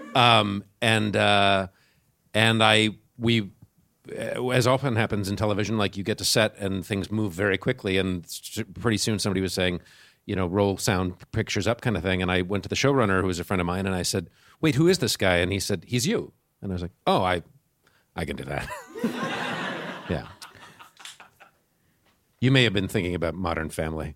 We, as often happens in television, like you get to set and things move very quickly, and pretty soon somebody was saying, roll sound pictures up kind of thing. And I went to the showrunner, who was a friend of mine, and I said, "Wait, who is this guy?" And he said, "He's you." And I was like, "Oh, I can do that." Yeah. You may have been thinking about Modern Family.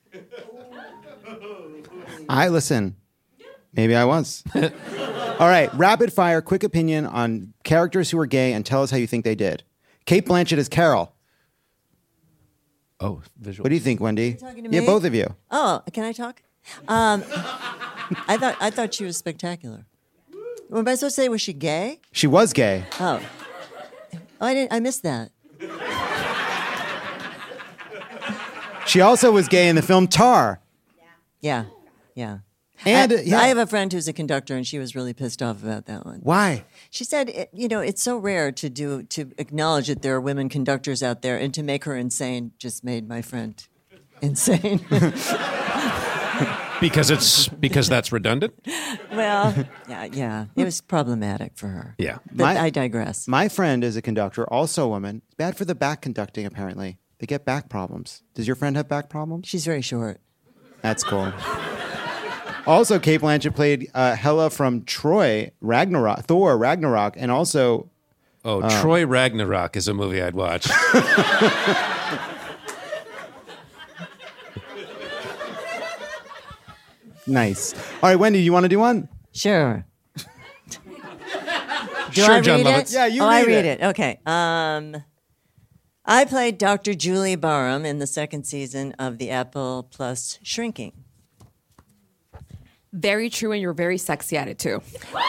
Listen. Maybe I was. All right, rapid fire, quick opinion on characters who are gay, and tell us how you think they did. Cate Blanchett is Carol. Oh, visual. What do you think, Wendy? Talking to me? Yeah, both of you. Oh, can I talk? I thought she was spectacular. What am I supposed to say? Was she gay? She was gay. Oh, I missed that. She also was gay in the film Tar. Yeah. And I have a friend who's a conductor, and she was really pissed off about that one. Why? She said, it's so rare to acknowledge that there are women conductors out there, and to make her insane just made my friend insane. Because that's redundant? Well, yeah. It was problematic for her. Yeah. But I digress. My friend is a conductor, also a woman. It's bad for the back conducting, apparently. They get back problems. Does your friend have back problems? She's very short. That's cool. Also, Cate Blanchett played Hela from Thor Ragnarok, and also... Troy Ragnarok is a movie I'd watch. Nice. All right, Wendy, you want to do one? Sure. Sure, John Lovitz. Yeah, you read I read it. Okay. I played Dr. Julie Barham in the second season of the Apple Plus Shrinking. Very true, and you're very sexy at it, too.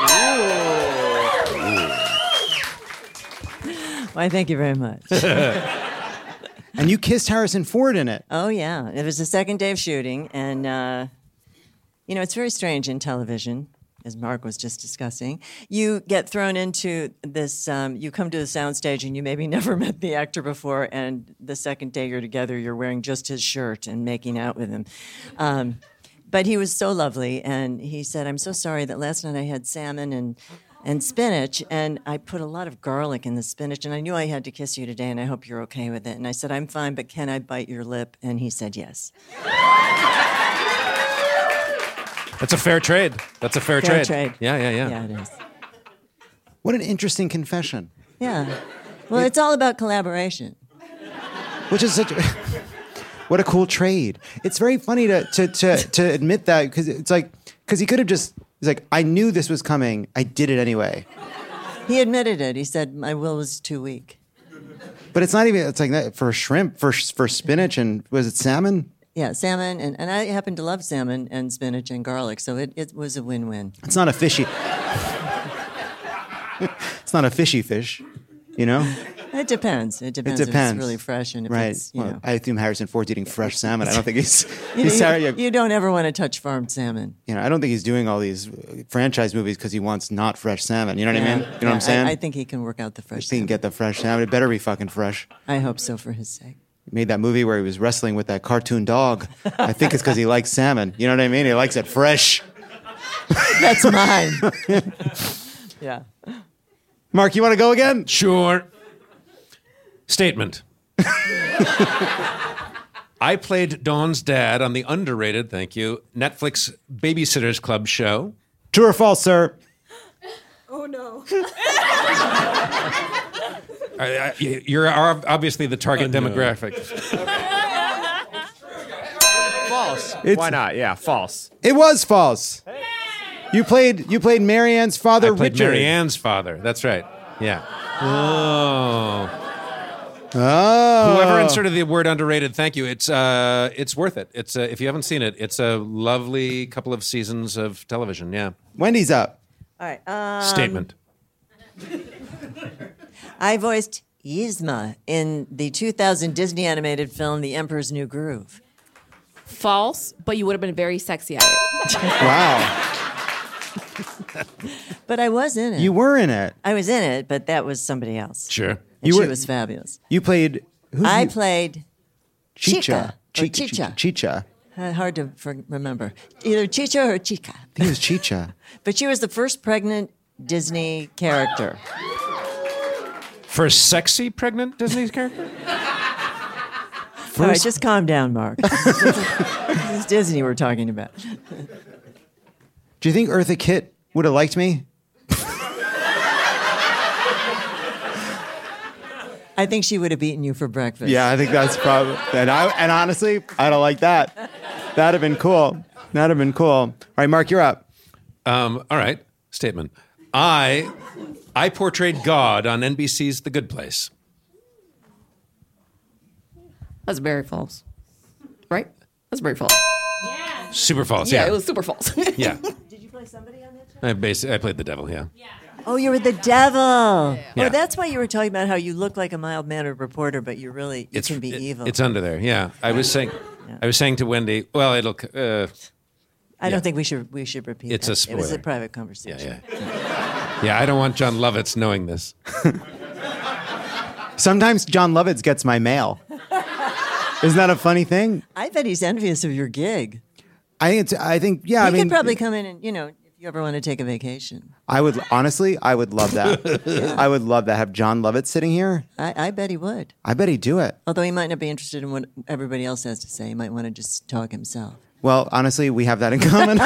Why, thank you very much. And you kissed Harrison Ford in it. Oh, yeah. It was the second day of shooting, and, it's very strange in television, as Mark was just discussing. You get thrown into this, you come to the soundstage, and you maybe never met the actor before, and the second day you're together, you're wearing just his shirt and making out with him. But he was so lovely, and he said, "I'm so sorry that last night I had salmon and spinach, and I put a lot of garlic in the spinach, and I knew I had to kiss you today, and I hope you're okay with it." And I said, "I'm fine, but can I bite your lip?" And he said, "Yes." That's a fair trade. That's a fair trade. Yeah. Yeah, it is. What an interesting confession. Yeah. Well, it's all about collaboration. Which is such... What a cool trade. It's very funny to admit that, because he could have just, he's like, I knew this was coming. I did it anyway. He admitted it. He said, my will was too weak. But it's not even, it's like that for shrimp, for spinach, and was it salmon? Yeah, salmon. And I happen to love salmon and spinach and garlic. So it was a win-win. It's not a fishy. It's not a fishy fish, you know? It depends. It depends. If it's really fresh and if it's, I assume Harrison Ford's eating fresh salmon. I don't think he's you don't ever want to touch farmed salmon. I don't think he's doing all these franchise movies because he wants not fresh salmon. You know what I mean? You know what I'm saying? I think he can work out the fresh salmon. He can get the fresh salmon. It better be fucking fresh. I hope so for his sake. He made that movie where he was wrestling with that cartoon dog. I think it's because he likes salmon. You know what I mean? He likes it fresh. That's mine. Yeah. Mark, you want to go again? Sure. Statement. I played Dawn's dad on the underrated, thank you, Netflix Babysitters Club show. True or false, sir? Oh, no. You're obviously the target demographic. False. Why not? Yeah, false. It was false. You played Marianne's father, I played Richard. Marianne's father. That's right. Yeah. Oh. Whoever inserted the word underrated, thank you. It's worth it. It's if you haven't seen it, it's a lovely couple of seasons of television. Yeah. Wendy's up. All right. Statement. I voiced Yzma in the 2000 Disney animated film The Emperor's New Groove. False, but you would have been very sexy at it. Wow. But I was in it. You were in it. I was in it, but that was somebody else. Sure. And she was fabulous. You played... I played Chicha. Chicha. Chicha. Hard to remember. Either Chicha or Chica. I think it was Chicha. But she was the first pregnant Disney character. First sexy pregnant Disney character? All right, just calm down, Mark. This is Disney we're talking about. Do you think Eartha Kitt would have liked me? I think she would have eaten you for breakfast. Yeah, I think that's probably... And honestly, I don't like that. That'd have been cool. That'd have been cool. All right, Mark, you're up. All right. Statement. I portrayed God on NBC's The Good Place. That's very false. Right? That's very false. Super false. Yeah, Yeah, it was super false. Yeah. Did you play somebody on that show? I played the devil. Yeah. Oh, you were the devil. Yeah. Oh, that's why you were talking about how you look like a mild-mannered reporter, but you can be evil. It's under there. Yeah. I was saying to Wendy. Well, it'll. I don't think we should repeat. It's that. a spoiler. It was a private conversation. Yeah. I don't want John Lovitz knowing this. Sometimes John Lovitz gets my mail. Isn't that a funny thing? I bet he's envious of your gig. I think. Yeah. He could probably come in and if you ever want to take a vacation. I would love that. Yeah. I would love that. Have John Lovitz sitting here. I bet he would. I bet he'd do it. Although he might not be interested in what everybody else has to say. He might want to just talk himself. Well, honestly, we have that in common.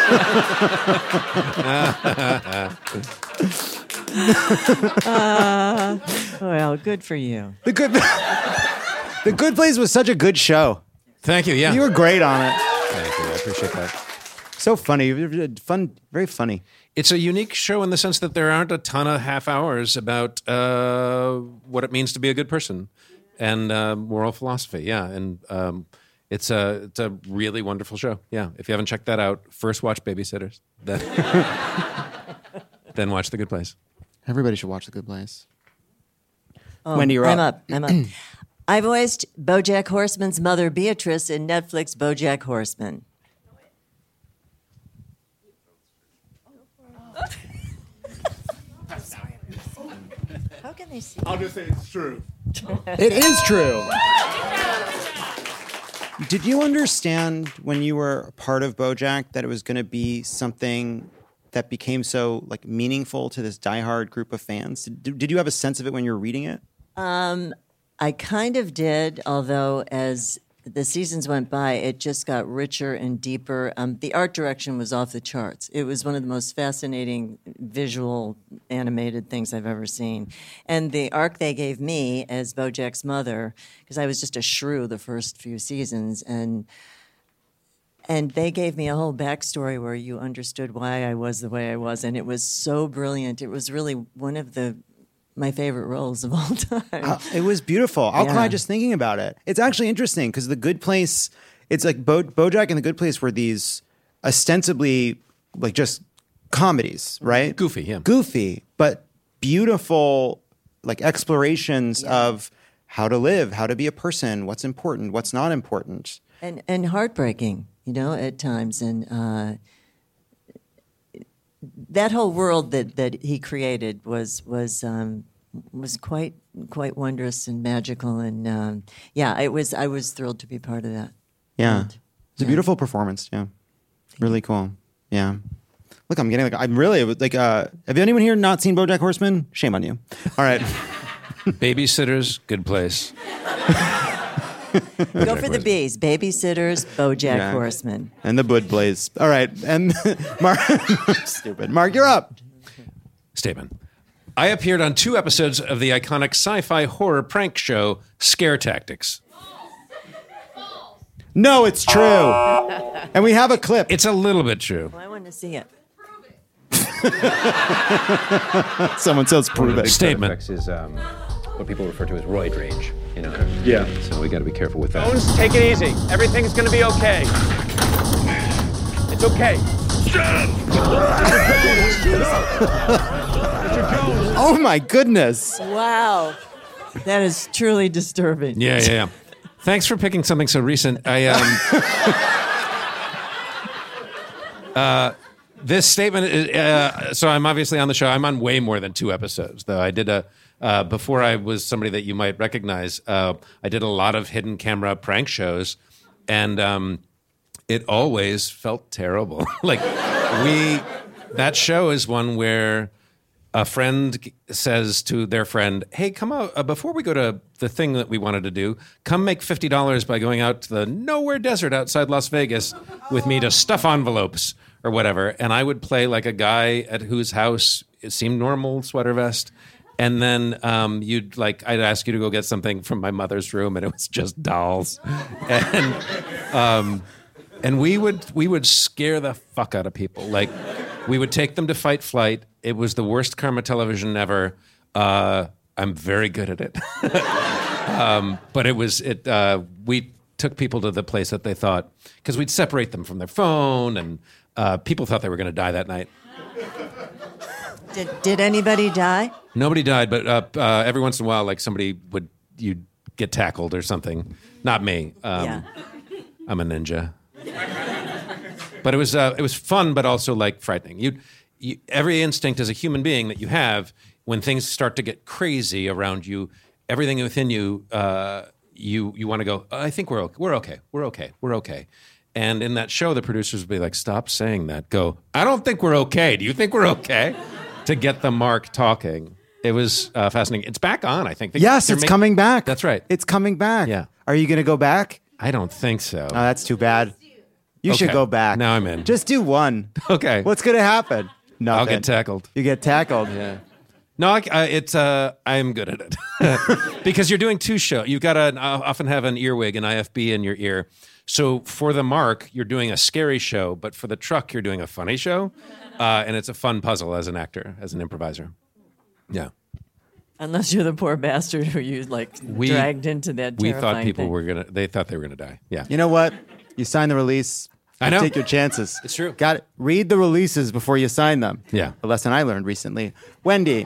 Well, good for you. The Good Place was such a good show. Thank you. Yeah. You were great on it. Thank you. I appreciate that. So funny. Fun, very funny. It's a unique show in the sense that there aren't a ton of half hours about what it means to be a good person and moral philosophy. Yeah. And it's a really wonderful show. Yeah. If you haven't checked that out, first watch Babysitters. Then watch The Good Place. Everybody should watch The Good Place. Oh, Wendy, you're up. I'm up. I voiced BoJack Horseman's mother, Beatrice, in Netflix BoJack Horseman. How can they see? I'll just say it's true. It is true. Did you understand when you were part of BoJack that it was going to be something that became so meaningful to this diehard group of fans? Did you have a sense of it when you were reading it? I kind of did, although as the seasons went by, it just got richer and deeper. The art direction was off the charts. It was one of the most fascinating visual animated things I've ever seen. And the arc they gave me as BoJack's mother, because I was just a shrew the first few seasons, and they gave me a whole backstory where you understood why I was the way I was, and it was so brilliant. It was really one of my favorite roles of all time. It was beautiful. I'll cry just thinking about it. It's actually interesting because The Good Place, it's like BoJack and The Good Place were these ostensibly just comedies, right? Goofy, yeah. Goofy, but beautiful explorations of how to live, how to be a person, what's important, what's not important. And heartbreaking, at times. And that whole world that he created was quite wondrous and magical, and I was thrilled to be part of that. Yeah, it's a beautiful performance. Yeah, really cool. Yeah, look, I'm getting I'm really have anyone here not seen BoJack Horseman? Shame on you. All right, Babysitters, Good Place. Go for the B's. Babysitters, BoJack Horseman. And the Bud Blaze. All right. And Mark, stupid. Mark, you're up. Statement. I appeared on 2 episodes of the iconic sci-fi horror prank show Scare Tactics. No, it's true. And we have a clip. It's a little bit true. Well, I want to see it. Someone says prove it. Statement. Is what people refer to as roid rage. You know. Yeah. So we got to be careful with that. Bones, take it easy. Everything's gonna be okay. It's okay. Oh my goodness. Wow. That is truly disturbing. Yeah. Thanks for picking something so recent. This statement is, so I'm obviously on the show. I'm on way more than 2 episodes, though. I did before I was somebody that you might recognize, I did a lot of hidden camera prank shows, and it always felt terrible. That show is one where a friend says to their friend, hey, come out, before we go to the thing that we wanted to do, come make $50 by going out to the nowhere desert outside Las Vegas with me to stuff envelopes or whatever. And I would play like a guy at whose house it seemed normal, sweater vest. And then I'd ask you to go get something from my mother's room, and it was just dolls. And we would scare the fuck out of people. Like, we would take them to Fight Flight. It was the worst karma television ever. I'm very good at it. But we took people to the place that they thought, because we'd separate them from their phone, and people thought they were going to die that night. Did anybody die? Nobody died, but every once in a while, like you'd get tackled or something. Not me. I'm a ninja. But it was fun, but also like frightening. Every instinct as a human being that you have, when things start to get crazy around you, everything within you, you want to go, I think we're okay. And in that show, the producers would be like, stop saying that. Go, I don't think we're okay. Do you think we're okay? To get the Mark talking. It was fascinating. It's back on, I think. Yes, it's coming back. That's right. It's coming back. Yeah. Are you going to go back? I don't think so. Oh, that's too bad. You should go back. Now I'm in. Just do one. Okay. What's going to happen? Nothing. I'll get tackled. You get tackled. Yeah. No, I'm good at it. Because you're doing 2 shows. You've got to often have an earwig, an IFB in your ear. So for the Mark, you're doing a scary show, but for the truck, you're doing a funny show. And it's a fun puzzle as an actor, as an improviser. Yeah. Unless you're the poor bastard who you dragged into that terrifying We thought people thing. they thought they were going to die. Yeah. You know what? You sign the release. I know. Take your chances. It's true. Got it. Read the releases before you sign them. Yeah. A lesson I learned recently. Wendy.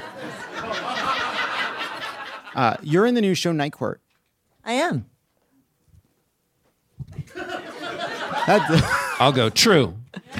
You're in the new show Night Court. I am. I'll go true.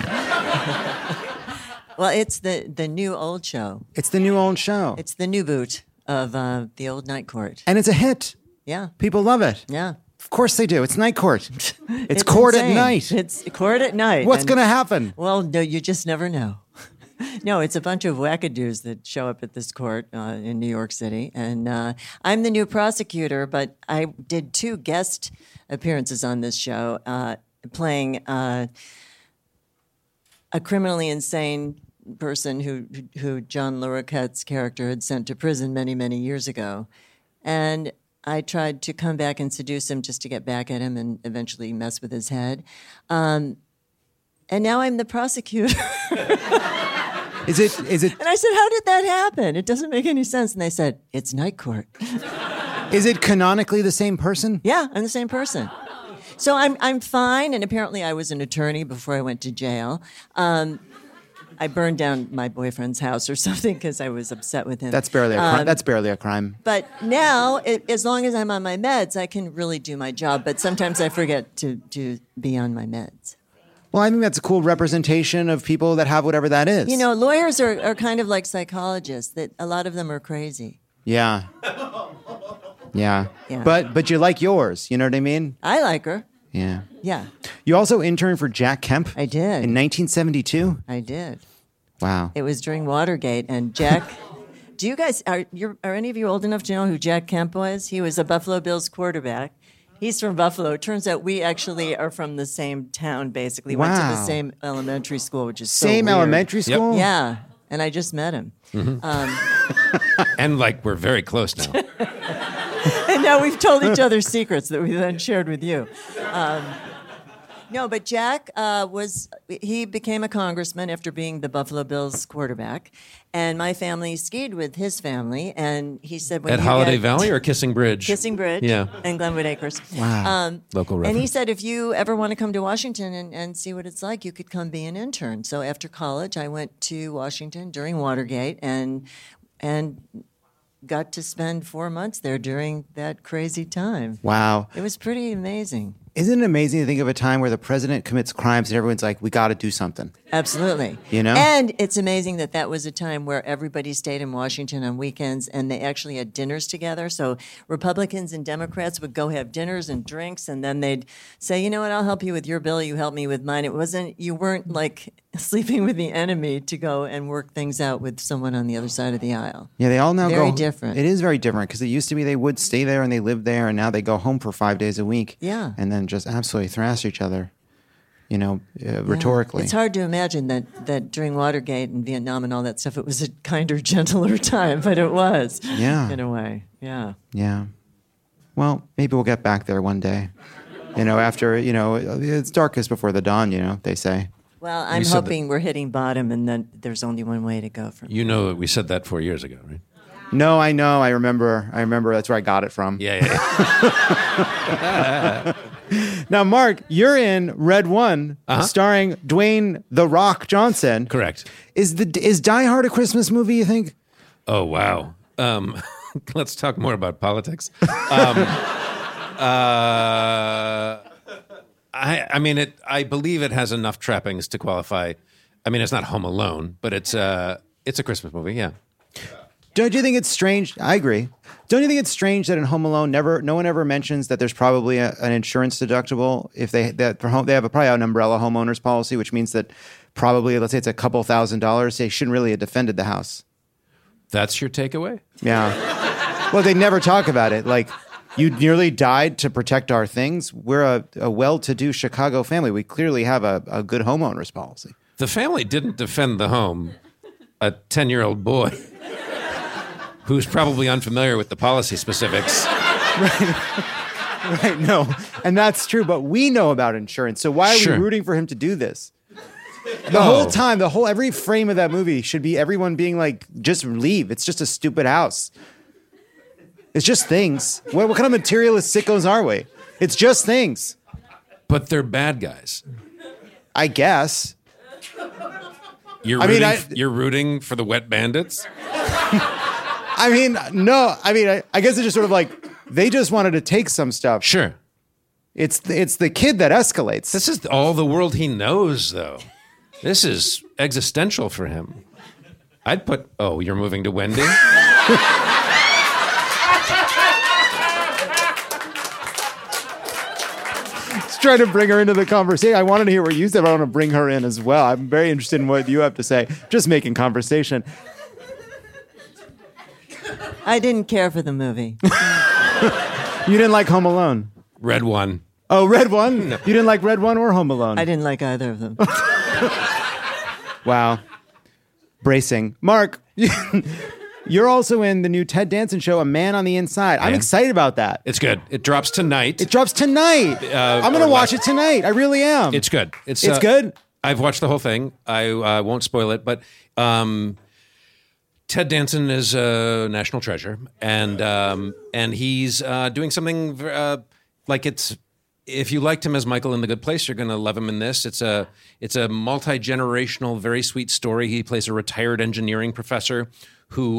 Well, it's the new old show. It's the new old show. It's the new boot of the old Night Court. And it's a hit. Yeah. People love it. Yeah. Of course they do. It's Night Court. It's court insane. at night. It's court at night. What's going to happen? Well, no, you just never know. No, it's a bunch of wackadoos that show up at this court in New York City. And I'm the new prosecutor, but I did 2 guest appearances on this show, playing a criminally insane person who John Larroquette's character had sent to prison many, many years ago. And I tried to come back and seduce him just to get back at him and eventually mess with his head. And now I'm the prosecutor. Is it? And I said, how did that happen? It doesn't make any sense. And they said, it's Night Court. Is it canonically the same person? Yeah, I'm the same person. So I'm fine. And apparently I was an attorney before I went to jail. I burned down my boyfriend's house or something because I was upset with him. That's barely a crime. That's barely a crime. But now, as long as I'm on my meds, I can really do my job. But sometimes I forget to be on my meds. Well, I think that's a cool representation of people that have whatever that is. You know, lawyers are kind of like psychologists. That a lot of them are crazy. Yeah. Yeah. But you like yours. You know what I mean? I like her. Yeah. Yeah. You also interned for Jack Kemp. I did. In 1972. I did. Wow. It was during Watergate, and Jack. Do you guys are any of you old enough to know who Jack Kemp was? He was a Buffalo Bills quarterback. He's from Buffalo. It turns out we actually are from the same town, basically. Went to the Wow. same elementary school, which is so Same weird. elementary school? Yep. Yeah, and I just met him. And like we're very close now. And now we've told each other secrets that we then shared with you. No, but Jack he became a congressman after being the Buffalo Bills quarterback. And my family skied with his family. And he said, when At you Holiday get- Valley or Kissing Bridge? Kissing Bridge. Yeah. And Glenwood Acres. Wow. Local And he reference. said, if you ever want to come to Washington and see what it's like, you could come be an intern. So after college, I went to Washington during Watergate and got to spend 4 months there during that crazy time. Wow. It was pretty amazing. Isn't it amazing to think of a time where the president commits crimes and everyone's like, we got to do something? Absolutely. You know? And it's amazing that that was a time where everybody stayed in Washington on weekends and they actually had dinners together. So Republicans and Democrats would go have dinners and drinks and then they'd say, you know what, I'll help you with your bill, you help me with mine. You weren't like sleeping with the enemy to go and work things out with someone on the other side of the aisle. Yeah, they all now Very go. different. It is very different because it used to be they would stay there and they lived there, and now they go home for 5 days a week. Yeah. And then just absolutely thrash each other, rhetorically. It's hard to imagine that during Watergate and Vietnam and all that stuff, it was a kinder, gentler time, but it was. Yeah. In a way. Yeah. Yeah. Well, maybe we'll get back there one day. After, it's darkest before the dawn, they say. Well, I'm hoping we're hitting bottom and then there's only one way to go from You know that we said that 4 years ago, right? No, I know. I remember. That's where I got it from. Yeah. Now, Mark, you're in Red One, starring Dwayne "The Rock" Johnson. Correct. Is Die Hard a Christmas movie, you think? Oh, wow. Let's talk more about politics. I believe it has enough trappings to qualify. I mean, it's not Home Alone, but it's a Christmas movie, yeah. Don't you think it's strange? I agree. Don't you think it's strange that in Home Alone, no one ever mentions that there's probably an insurance deductible if they have probably an umbrella homeowners policy, which means that probably, let's say it's a couple $1,000s, they shouldn't really have defended the house. That's your takeaway? Yeah. Well, they never talk about it. Like, you nearly died to protect our things. We're a well-to-do Chicago family. We clearly have a good homeowners policy. The family didn't defend the home. A 10-year-old boy who's probably unfamiliar with the policy specifics. Right, no. And that's true, but we know about insurance. So why are we rooting for him to do this? The whole time, every frame of that movie should be everyone being like, just leave. It's just a stupid house. It's just things. What kind of materialist sickos are we? It's just things. But they're bad guys. I guess. You're rooting for the wet bandits? No. I guess it's just sort of like, they just wanted to take some stuff. Sure. It's the kid that escalates. This is all the world he knows, though. This is existential for him. I'd put, you're moving to Wendy? Just trying to bring her into the conversation. I wanted to hear what you said, but I want to bring her in as well. I'm very interested in what you have to say. Just making conversation. I didn't care for the movie. You didn't like Home Alone? Red One. Oh, Red One? No. You didn't like Red One or Home Alone? I didn't like either of them. Wow. Bracing. Mark, you're also in the new Ted Danson show, A Man on the Inside. I'm excited about that. It's good. It drops tonight. I'm going to watch it tonight. I really am. It's good. It's good? I've watched the whole thing. I won't spoil it, but Ted Danson is a national treasure, and he's doing something like it's. If you liked him as Michael in The Good Place, you're going to love him in this. It's a multi-generational, very sweet story. He plays a retired engineering professor who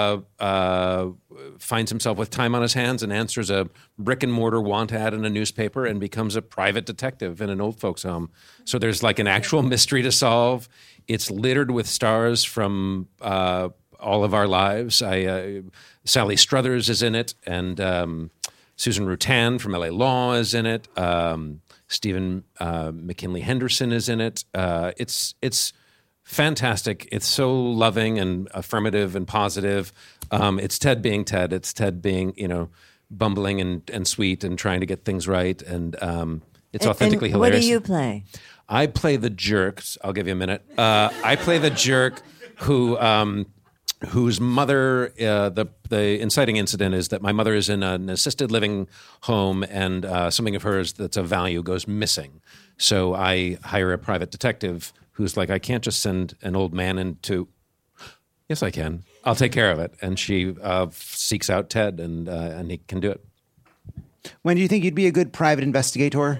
finds himself with time on his hands and answers a brick-and-mortar want ad in a newspaper and becomes a private detective in an old folks' home. So there's like an actual mystery to solve. It's littered with stars from all of our lives. Sally Struthers is in it, and Susan Rutan from LA Law is in it. Stephen McKinley Henderson is in it. It's fantastic. It's so loving and affirmative and positive. It's Ted being Ted. It's Ted being, bumbling and sweet and trying to get things right. And it's authentically and what hilarious. do you play? I play the jerk. I'll give you a minute. I play the jerk whose mother, the inciting incident is that my mother is in an assisted living home and something of hers that's of value goes missing. So I hire a private detective who's like, I can't just send an old man into... Yes, I can. I'll take care of it. And she seeks out Ted and he can do it. When do you think you'd be a good private investigator?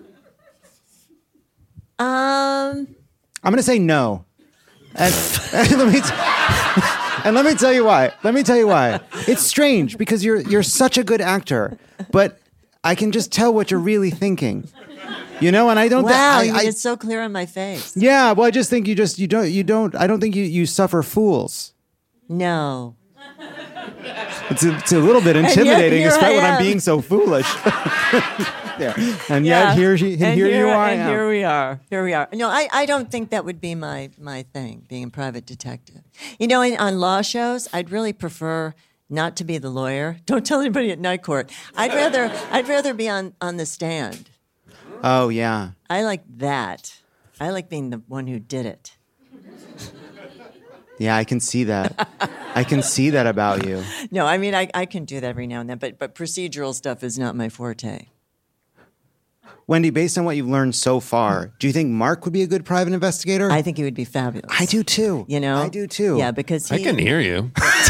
I'm going to say no. And let me tell you why. It's strange because you're such a good actor, but I can just tell what you're really thinking. You know, and I don't. Wow, it's so clear on my face. Yeah, well, I just think you don't. I don't think you suffer fools. No. It's a little bit intimidating, here especially when I I'm am. being so foolish. There. And yet here you are. And here we are. No, I don't think that would be my thing, being a private detective. You know, on law shows, I'd really prefer not to be the lawyer. Don't tell anybody at night court. I'd rather be on the stand. Oh yeah. I like that. I like being the one who did it. Yeah, I can see that. I can see that about you. No, I mean I can do that every now and then, but procedural stuff is not my forte. Wendy, based on what you've learned so far, do you think Mark would be a good private investigator? I think he would be fabulous. I do too. You know? I do too. Yeah, because I can hear you.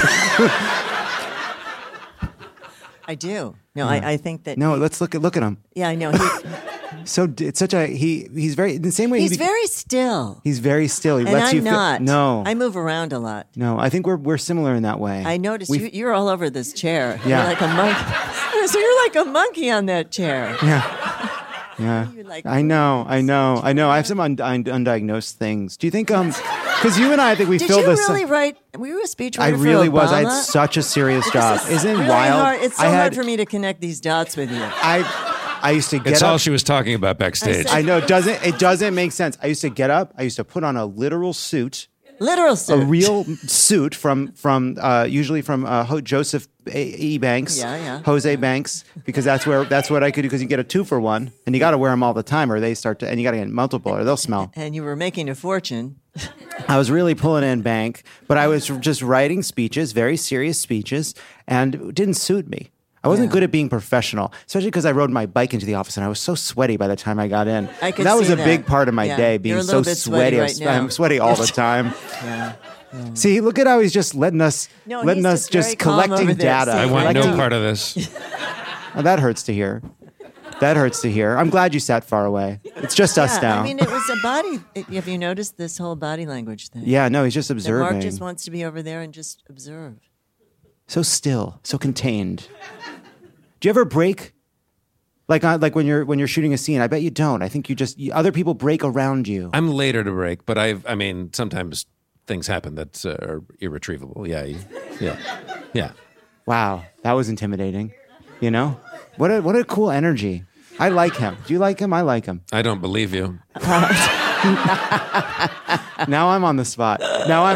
I do. No, yeah. I think that. No, let's look at him. Yeah, I know. So it's such a he's very in the same way he's very still. He's very still. He and lets I'm you not. No, I move around a lot. No, I think we're similar in that way. I noticed you're all over this chair. Yeah. You're like a monkey. So you're like a monkey on that chair. Yeah. I know. I have some undiagnosed things. Do you think because you and I think we filled this. Did you really write? Were you a speechwriter? I really for Obama? was. I had such a serious job. Isn't it really wild? Hard. It's so hard for me to connect these dots with you. I used to get It's up. all she was talking about backstage. I know. It doesn't make sense. I used to get up. I used to put on a literal suit. A real suit from usually from Joseph E. Banks, Jose Banks, because that's what I could do because you get a 2-for-1 and you got to wear them all the time or they start to and you got to get multiple or they'll smell. And you were making a fortune. I was really pulling in bank, but I was just writing speeches, very serious speeches, and it didn't suit me. I wasn't good at being professional, especially because I rode my bike into the office and I was so sweaty by the time I got in. That was a big part of my day, being You're a so little bit sweaty. Right now. I'm sweaty all the time. Yeah. See, look at how he's just letting us just collecting data. I want no part of this. Oh, that hurts to hear. I'm glad you sat far away. It's just us now. I mean, it was a body. Have you noticed this whole body language thing? Yeah, no, he's just observing. Mark just wants to be over there and just observe. So still, so contained. Do you ever break? Like when you're shooting a scene, I bet you don't. I think other people break around you. I'm later to break, but I mean, sometimes things happen that are irretrievable. Yeah. Wow, that was intimidating. You know, what a cool energy. I like him. Do you like him? I like him. I don't believe you. Now I'm on the spot. I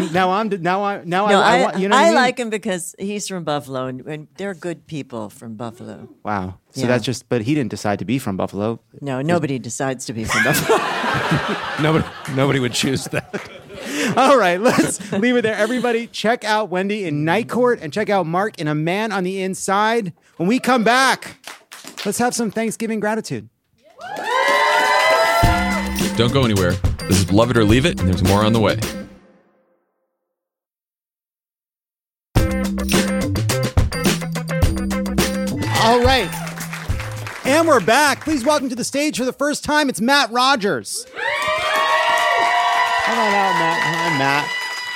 like him because he's from Buffalo and they're good people from Buffalo. Wow. So that's just, but he didn't decide to be from Buffalo. No, nobody decides to be from Buffalo. Nobody would choose that. All right, let's leave it there. Everybody, check out Wendy in Night Court and check out Mark in A Man on the Inside. When we come back, let's have some Thanksgiving gratitude. Don't go anywhere. This is Love It or Leave It, and there's more on the way. All right. And we're back. Please welcome to the stage for the first time, it's Matt Rogers. Come on out, Matt. Hi, Matt.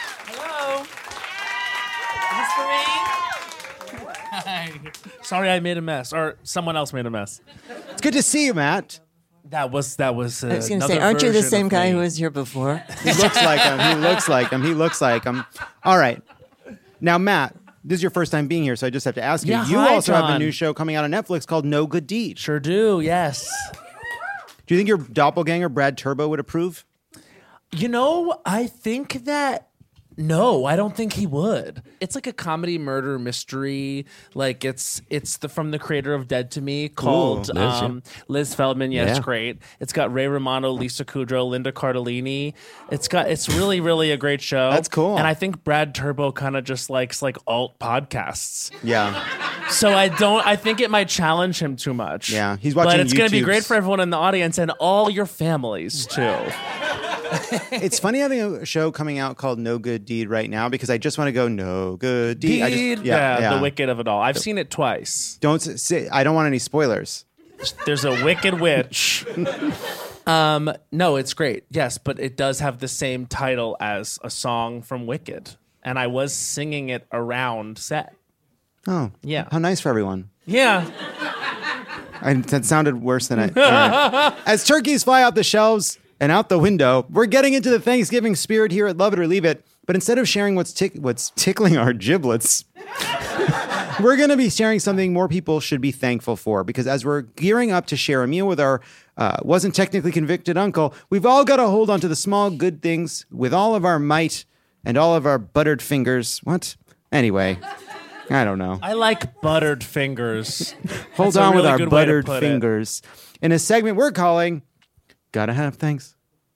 Hello. Is this for me? Hi. Sorry I made a mess, or someone else made a mess. It's good to see you, Matt. That was. I was going to say, aren't you the same guy who was here before? He looks like him. All right. Now, Matt, this is your first time being here, so I just have to ask you. Yeah, you hi, also have a John. new show coming out on Netflix called No Good Deed. Sure do, yes. Do you think your doppelganger, Brad Turbo, would approve? You know, I think that No, I don't think he would. It's like a comedy murder mystery. Like it's from the creator of Dead to Me called Liz Feldman. Yeah, it's great. It's got Ray Romano, Lisa Kudrow, Linda Cardellini. It's really, really a great show. That's cool. And I think Brad Turbo kind of just likes like alt podcasts. Yeah. So I think it might challenge him too much. Yeah, he's watching But it's going to be YouTube's- great for everyone in the audience and all your families too. It's funny having a show coming out called No Good Deed right now because I just want to go No Good Deed. The wicked of it all. I've seen it twice. Don't say. I don't want any spoilers. There's a wicked witch. No, it's great. Yes, but it does have the same title as a song from Wicked, and I was singing it around set. Oh, yeah. How nice for everyone. Yeah. That sounded worse than I. Right. As turkeys fly out the shelves and out the window, we're getting into the Thanksgiving spirit here at Love It or Leave It. But instead of sharing what's tickling our giblets, we're going to be sharing something more people should be thankful for. Because as we're gearing up to share a meal with our wasn't technically convicted uncle, we've all got to hold on to the small good things with all of our might and all of our buttered fingers. What? Anyway, I don't know. I like buttered fingers. Hold That's a on with really our good way to buttered put it. fingers. In a segment we're calling Gotta Have Thanks.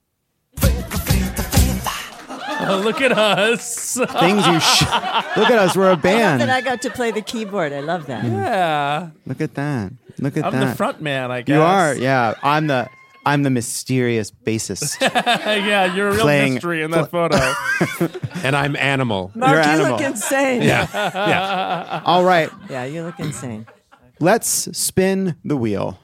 Oh, look at us. Things you look at us, we're a band. And I got to play the keyboard. I love that. Yeah. Look at that. Look at I'm that. the front man, I guess. You are, yeah. I'm the mysterious bassist. Yeah, you're a real Playing- mystery in that photo. And I'm Animal. Mark, You're you Animal. look insane. Yeah. All right, Yeah, you look insane. let's spin the wheel.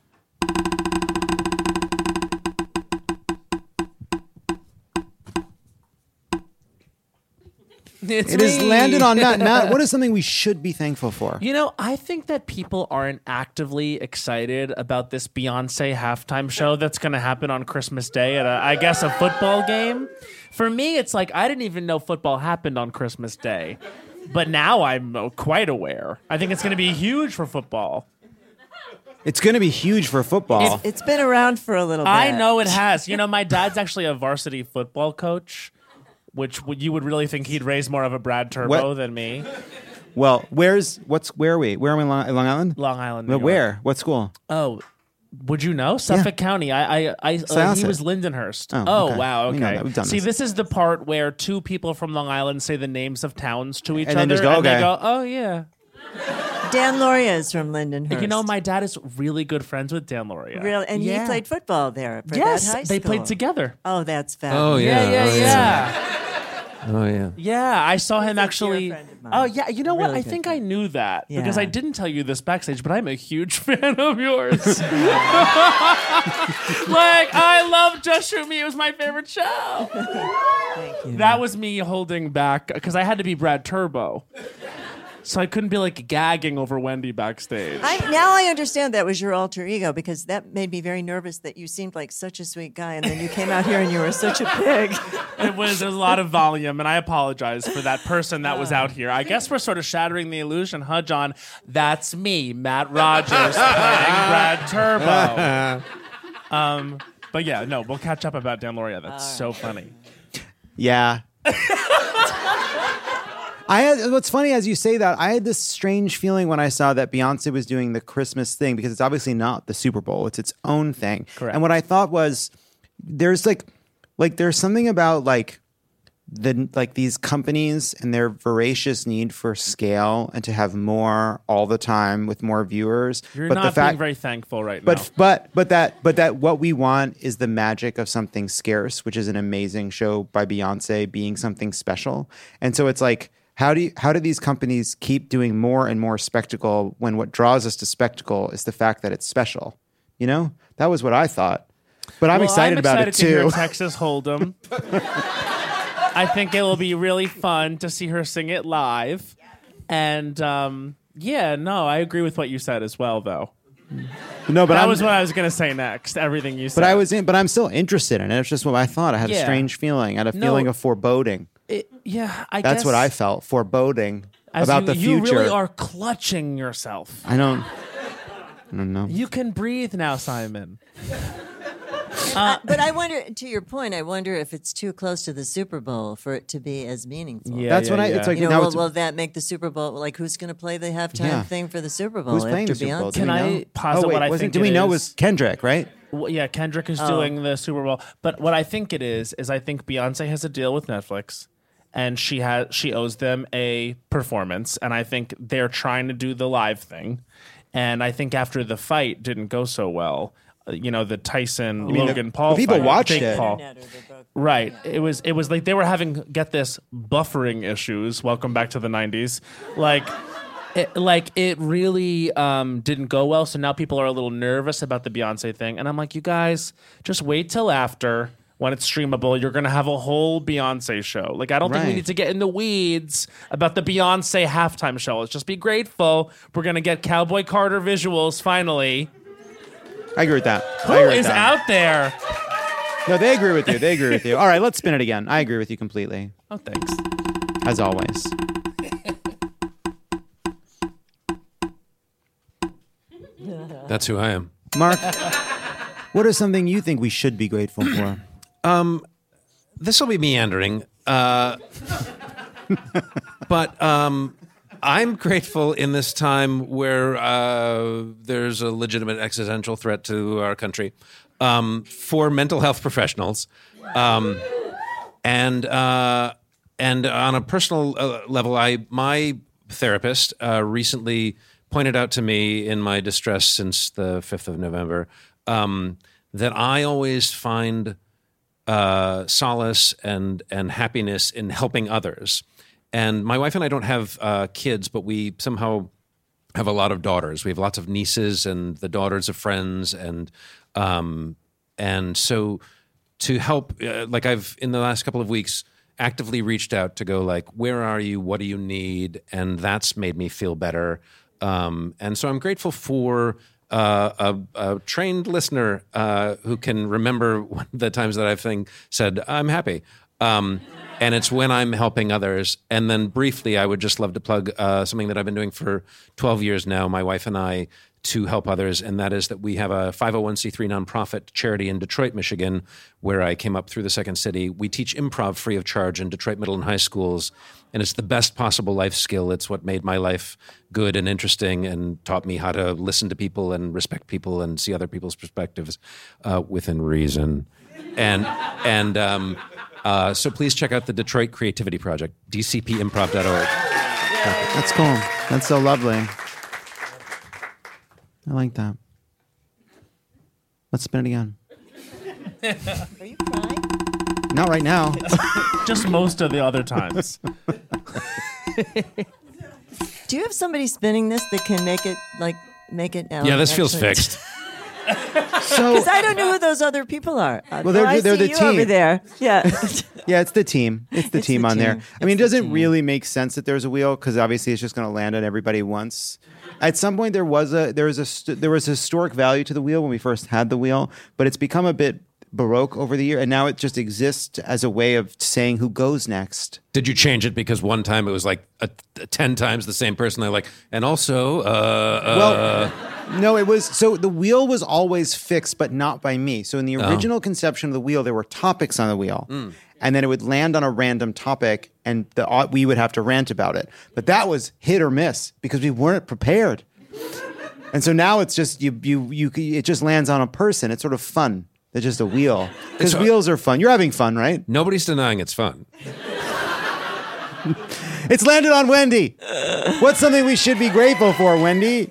It has landed on Matt. Matt, what is something we should be thankful for? You know, I think that people aren't actively excited about this Beyonce halftime show that's going to happen on Christmas Day at, I guess, a football game. For me, it's like I didn't even know football happened on Christmas Day. But now I'm quite aware. I think it's going to be huge for football. It's going to be huge for football. It's been around for a little bit. I know it has. You know, my dad's actually a varsity football coach, which you would really think he'd raise more of a Brad Turbo What? than me. Well, where are we? Where are we? Long Island? Long Island, New But York. where? What school? Oh, would you know? Suffolk County. He Syosset. was Lindenhurst. Oh, okay. Wow. We Okay. know that. We've done See, this. this is the part where two people from Long Island say the names of towns to each And other, then just go, and they okay. go, "Oh yeah." Dan Loria is from Lindenhurst. You know, my dad is really good friends with Dan Loria. Really? And yeah. he played football there. For Yes, that high they played school. together. Oh, that's fabulous. Oh, yeah. Yeah. Oh, yeah. Yeah, I saw him actually. friend of mine. Oh, yeah. You know what? Really I good think friend. I knew that because Yeah. I didn't tell you this backstage, but I'm a huge fan of yours. Like, I love Just Shoot Me. It was my favorite show. Thank you. That was me holding back because I had to be Brad Turbo. So I couldn't be like gagging over Wendy backstage. Now I understand that was your alter ego because that made me very nervous that you seemed like such a sweet guy and then you came out here and you were such a pig. There was a lot of volume, and I apologize for that person that was out here. I guess we're sort of shattering the illusion, huh, John? That's me, Matt Rogers, playing Brad Turbo. But yeah, no, we'll catch up about Dan Loria. That's so funny. Yeah. What's funny as you say that, I had this strange feeling when I saw that Beyonce was doing the Christmas thing because it's obviously not the Super Bowl. It's its own thing. Correct. And what I thought was there's there's something about these companies and their voracious need for scale and to have more all the time with more viewers. You're but not the fact, being very thankful right now. but that what we want is the magic of something scarce, which is an amazing show by Beyonce being something special. And so it's like, how do these companies keep doing more and more spectacle when what draws us to spectacle is the fact that it's special? You know, that was what I thought. But I'm excited about it to hear too. Texas Hold'em. I think it will be really fun to see her sing it live. And yeah, no, I agree with what you said as well, though. No, but that was what I was going to say next. Everything you said. But I'm still interested in it. It's just what I thought. I had a Yeah. strange feeling. I had a No. feeling of foreboding. I That's guess what I felt. Foreboding as about the you future. really are clutching yourself. I don't know. You can breathe now, Simon. But I wonder, to your point, I wonder if it's too close to the Super Bowl for it to be as meaningful. Yeah, that's when it's like, you know, now will that make the Super Bowl, like who's going to play the halftime thing for the Super Bowl? Who's playing after the Super Bowl? Beyonce? Do we Can I know? posit what I think Do we it know it is? was Kendrick, right? Well, yeah, Kendrick is Oh. doing the Super Bowl. But what I think it is I think Beyonce has a deal with Netflix, and she owes them a performance, and I think they're trying to do the live thing. And I think after the fight didn't go so well, the Tyson Logan Paul the people fight, watched Jake it. Paul. Right. It was like they were having, get this, buffering issues. Welcome back to the 90s. It really didn't go well. So now people are a little nervous about the Beyonce thing. And I'm like, you guys, just wait till after. When it's streamable, you're going to have a whole Beyonce show. Like, I don't think we Right. need to get in the weeds about the Beyonce halftime show. Let's just be grateful. We're going to get Cowboy Carter visuals finally. I agree with that. Who I agree with is that. out there? No, they agree with you. They agree with you. All right, let's spin it again. I agree with you completely. Oh, thanks. As always. That's who I am. Mark, what is something you think we should be grateful for? This will be meandering, but I'm grateful in this time where there's a legitimate existential threat to our country for mental health professionals, and on a personal level, my therapist recently pointed out to me in my distress since the 5th of November that I always find solace and happiness in helping others. And my wife and I don't have kids, but we somehow have a lot of daughters. We have lots of nieces and the daughters of friends, and so to help, I've in the last couple of weeks actively reached out to go like, where are you? What do you need? And that's made me feel better. And so I'm grateful for a trained listener who can remember the times that I've said, I'm happy. And it's when I'm helping others. And then briefly, I would just love to plug something that I've been doing for 12 years now, my wife and I, to help others. And that is that we have a 501c3 nonprofit charity in Detroit, Michigan, where I came up through the Second City. We teach improv free of charge in Detroit middle and high schools. And it's the best possible life skill. It's what made my life good and interesting and taught me how to listen to people and respect people and see other people's perspectives within reason. So please check out the Detroit Creativity Project, dcpimprov.org. That's cool. That's so lovely. I like that. Let's spin it again. Are you crying? Not right now. Just most of the other times. Do you have somebody spinning this that can make it out? Yeah, this feels fixed. Because I don't know who those other people are. Well, they're I the see you team over there. Yeah. Yeah, it's the team. It's the team the on there. team. I mean, it doesn't really make sense that there's a wheel because obviously it's just going to land on everybody once. At some point, there was historic value to the wheel when we first had the wheel, but it's become a bit Baroque over the year, and now it just exists as a way of saying who goes next. Did you change it because one time it was like 10 times the same person? They're like, and also, Well, no, it was so the wheel was always fixed, but not by me. So in the original conception of the wheel, there were topics on the wheel, and then it would land on a random topic, and we would have to rant about it. But that was hit or miss because we weren't prepared. And so now it's just it just lands on a person. It's sort of fun. It's just a wheel. Because wheels are fun. You're having fun, right? Nobody's denying it's fun. It's landed on Wendy. What's something we should be grateful for, Wendy?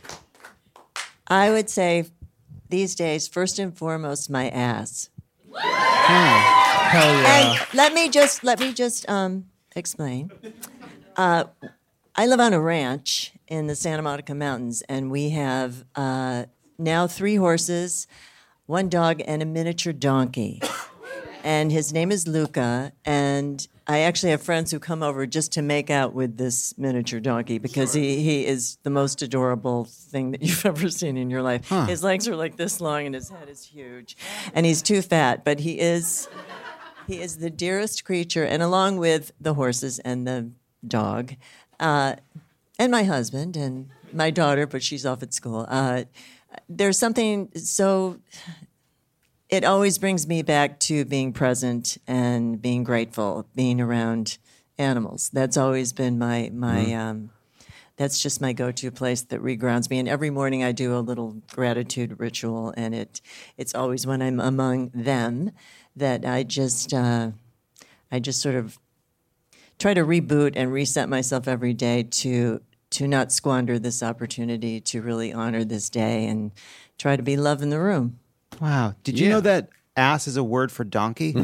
I would say these days, first and foremost, my ass. Hell yeah. And let me just explain. I live on a ranch in the Santa Monica Mountains, and we have now 3 horses, 1 dog, and a miniature donkey. And his name is Luca, and I actually have friends who come over just to make out with this miniature donkey because he is the most adorable thing that you've ever seen in your life. Huh. His legs are like this long and his head is huge. And he's too fat, but he is the dearest creature, and along with the horses and the dog, and my husband and my daughter, but she's off at school. There's something so it always brings me back to being present and being grateful, being around animals. That's always been my that's just my go-to place that regrounds me. And every morning I do a little gratitude ritual, and it's always when I'm among them that I just sort of try to reboot and reset myself every day to not squander this opportunity to really honor this day and try to be love in the room. Wow. Did you know that ass is a word for donkey?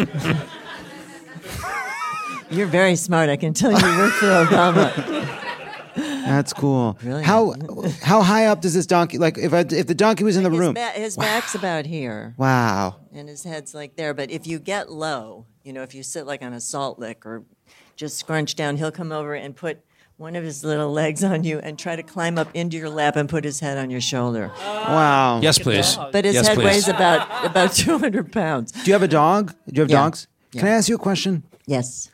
You're very smart. I can tell you work for Obama. That's cool. Really? How high up does this donkey, like if the donkey was in the room? His back's about here. Wow. And his head's like there. But if you get low, if you sit like on a salt lick or just scrunch down, he'll come over and put one of his little legs on you and try to climb up into your lap and put his head on your shoulder. Wow. Yes, please. But his head weighs about 200 pounds. Do you have a dog? Do you have dogs? Yeah. Can I ask you a question? Yes.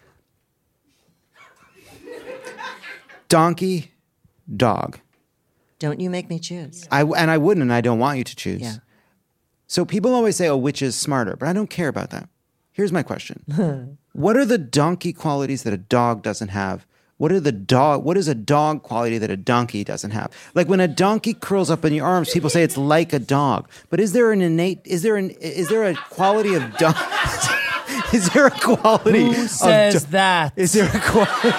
Donkey, dog. Don't you make me choose. I wouldn't, and I don't want you to choose. Yeah. So people always say, which is smarter? But I don't care about that. Here's my question. What are the donkey qualities that a dog doesn't have? What is a dog quality that a donkey doesn't have? Like when a donkey curls up in your arms, people say it's like a dog. But is there a quality of dog? Is there a quality? Who says that? Is there a quality?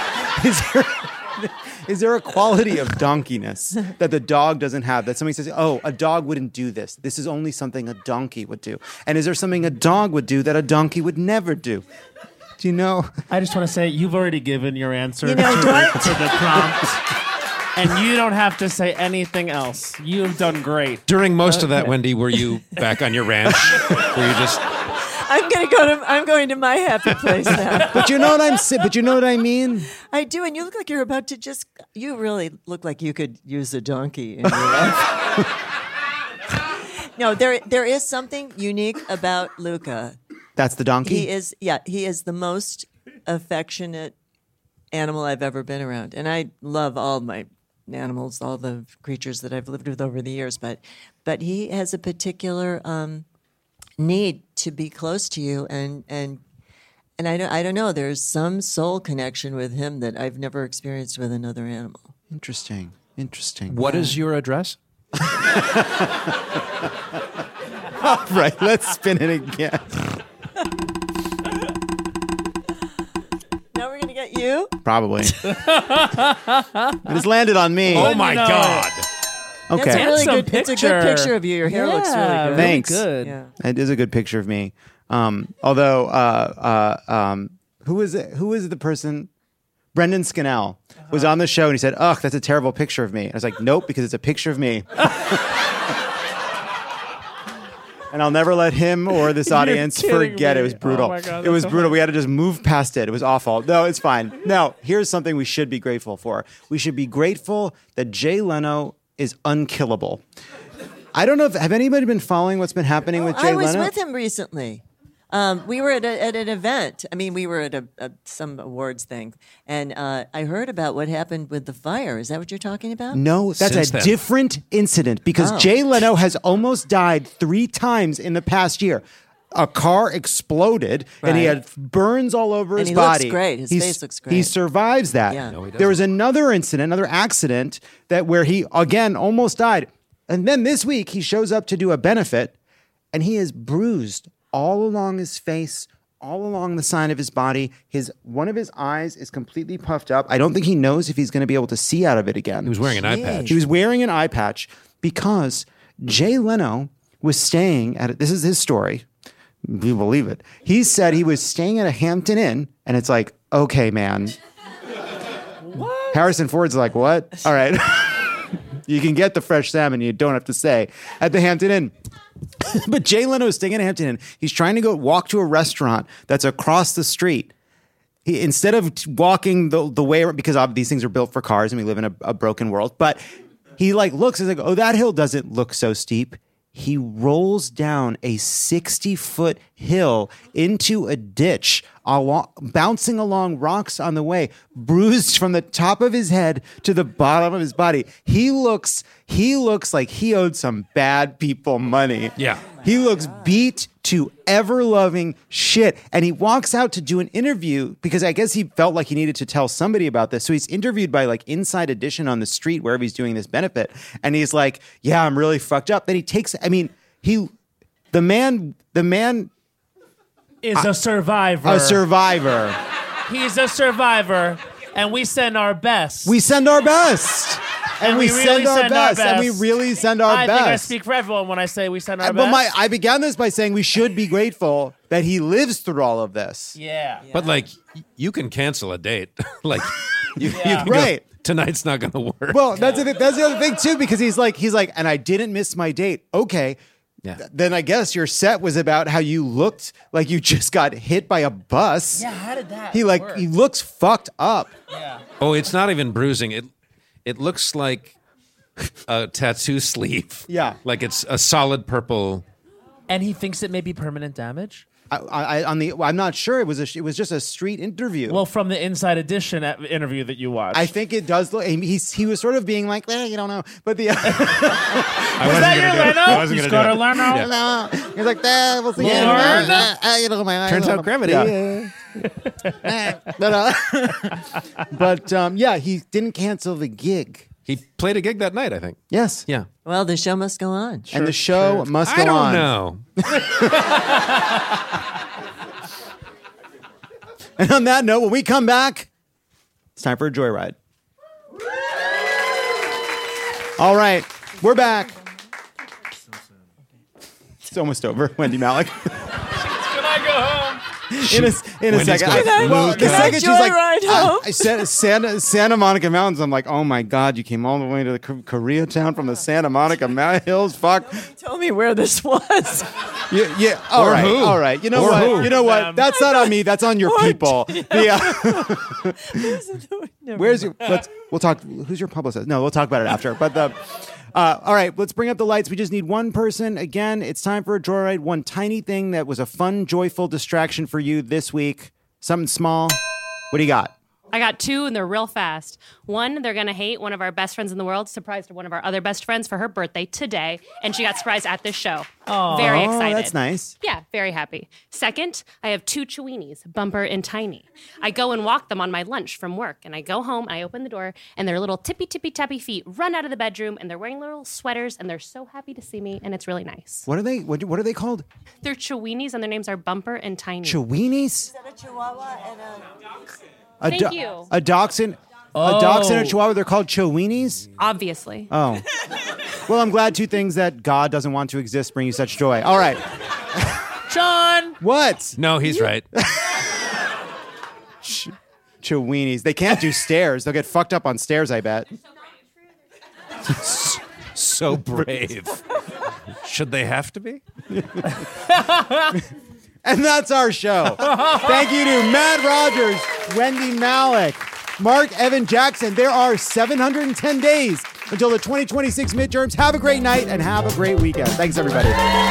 Is there a quality of donkeyness that the dog doesn't have, that somebody says, a dog wouldn't do this. This is only something a donkey would do. And is there something a dog would do that a donkey would never do? Do you know? I just want to say you've already given your answer to do I- the prompt, and you don't have to say anything else. You've done great. During most of that, Wendy, were you back on your ranch? Were you just... I'm going to my happy place now. But you know what I mean? I do, and you look like you're about to you really look like you could use a donkey in your life. No, there is something unique about Luca. That's the donkey? He is the most affectionate animal I've ever been around. And I love all my animals, all the creatures that I've lived with over the years, but he has a particular need to be close to you, and I don't know, there's some soul connection with him that I've never experienced with another animal. Interesting. What is your address? All right, let's spin it again. Now we're going to get you? Probably. It has landed on me. Oh my God. Okay. That's a really good picture. It's a good picture of you. Your hair looks really good. Thanks. Really good. Yeah. It is a good picture of me. Although, who is the person? Brendan Scannell was on the show and he said, "Ugh, that's a terrible picture of me." I was like, "Nope, because it's a picture of me." And I'll never let him or this audience forget it. It was brutal. Oh my God, it was so brutal. funny. We had to just move past it. It was awful. No, it's fine. Now, here's something we should be grateful for. We should be grateful that Jay Leno is unkillable. I don't know if have anybody been following what's been happening with Jay Leno? I was with him recently. We were at an event. I mean, we were at some awards thing, and I heard about what happened with the fire. Is that what you're talking about? No, that's a different incident because Jay Leno has almost died 3 times in the past year. A car exploded, and he had burns all over his body. Looks great. His face looks great. He survives that. Yeah. No, he there was another incident, another accident where he again almost died, and then this week he shows up to do a benefit, and he is bruised all along his face, all along the side of his body. One of his eyes is completely puffed up. I don't think he knows if he's going to be able to see out of it again. He was wearing an eye patch. He was wearing an eye patch because Jay Leno was staying at this is his story. You believe it. He said he was staying at a Hampton Inn, and it's like, okay, man. What? Harrison Ford's like, what? All right. You can get the fresh salmon. You don't have to stay at the Hampton Inn. But Jay Leno is staying at Hampton Inn. He's trying to go walk to a restaurant that's across the street. Instead of walking the way, because these things are built for cars and we live in a broken world, but he looks, he's like, oh, that hill doesn't look so steep. He rolls down a 60-foot hill into a ditch, bouncing along rocks on the way, bruised from the top of his head to the bottom of his body. He looks like he owed some bad people money. Yeah. He looks beat to ever-loving shit. And he walks out to do an interview because I guess he felt like he needed to tell somebody about this. So he's interviewed by like Inside Edition on the street wherever he's doing this benefit. And he's like, yeah, I'm really fucked up. Then he takes, the man is a survivor. A survivor. He's a survivor, and we send our best. We send our best. And we really send our send best. our And we best. really send our best. I think I speak for everyone when I say we send our But best. I began this by saying we should be grateful that he lives through all of this. Yeah. But like, you can cancel a date. Like, you Yeah. can go, Right. tonight's not going to work. Well, that's the other thing too, because he's like, and I didn't miss my date. Okay. Yeah. Then I guess your set was about how you looked like you just got hit by a bus. Yeah, how did that He work? he looks fucked up. Yeah. Oh, it's not even bruising. It looks like a tattoo sleeve. Yeah. Like it's a solid purple. And he thinks it may be permanent damage? I'm not sure. It was just a street interview. Well, from the Inside Edition interview that you watched. I think it does look. He was sort of being like, you don't know, but the. Was that your Leno? He's got a Leno? No. He's like, we'll see. You know, Turns out gravity. But he didn't cancel the gig. He played a gig that night, I think. Yes. Yeah. Well, the show must go on. And the show must go I on. don't know. And on that note, when we come back, it's time for a joyride. All right, we're back. It's almost over, Wendy Malick. Can I go home? In a Wendy's second. gonna The second she's like, joyride home? I said Santa Monica Mountains. I'm like, oh my God, you came all the way to the Koreatown from the Santa Monica Hills. Fuck. Tell me where this was. Yeah. All Or right. who? All right. You know Or what? who? You know what? That's not on me. That's on your people. Where's your? We'll talk. Who's your publicist? No, we'll talk about it after. But all right, let's bring up the lights. We just need one person. Again, it's time for a joyride. One tiny thing that was a fun, joyful distraction for you this week. Something small. What do you got? I got two, and they're real fast. One, they're going to hate. One of our best friends in the world surprised one of our other best friends for her birthday today, and she got surprised at this show. Aww. Very excited. That's nice. Yeah, very happy. Second, I have two Cheweenies, Bumper and Tiny. I go and walk them on my lunch from work, and I go home, and I open the door, and their little tippy-tappy feet run out of the bedroom, and they're wearing little sweaters, and they're so happy to see me, and it's really nice. What are they? What are they called? They're Cheweenies, and their names are Bumper and Tiny. Cheweenies? Is that a Chihuahua and a... Thank you. A dachshund. A dachshund and a chihuahua. They're called Cheweenies? Obviously. Oh. Well, I'm glad two things that God doesn't want to exist bring you such joy. All right. John! What? No, he's right. Cheweenies. They can't do stairs. They'll get fucked up on stairs, I bet. So brave. Should they have to be? And that's our show. Thank you to Matt Rogers, Wendy Malick, Mark Evan Jackson. There are 710 days until the 2026 midterms. Have a great night and have a great weekend. Thanks, everybody.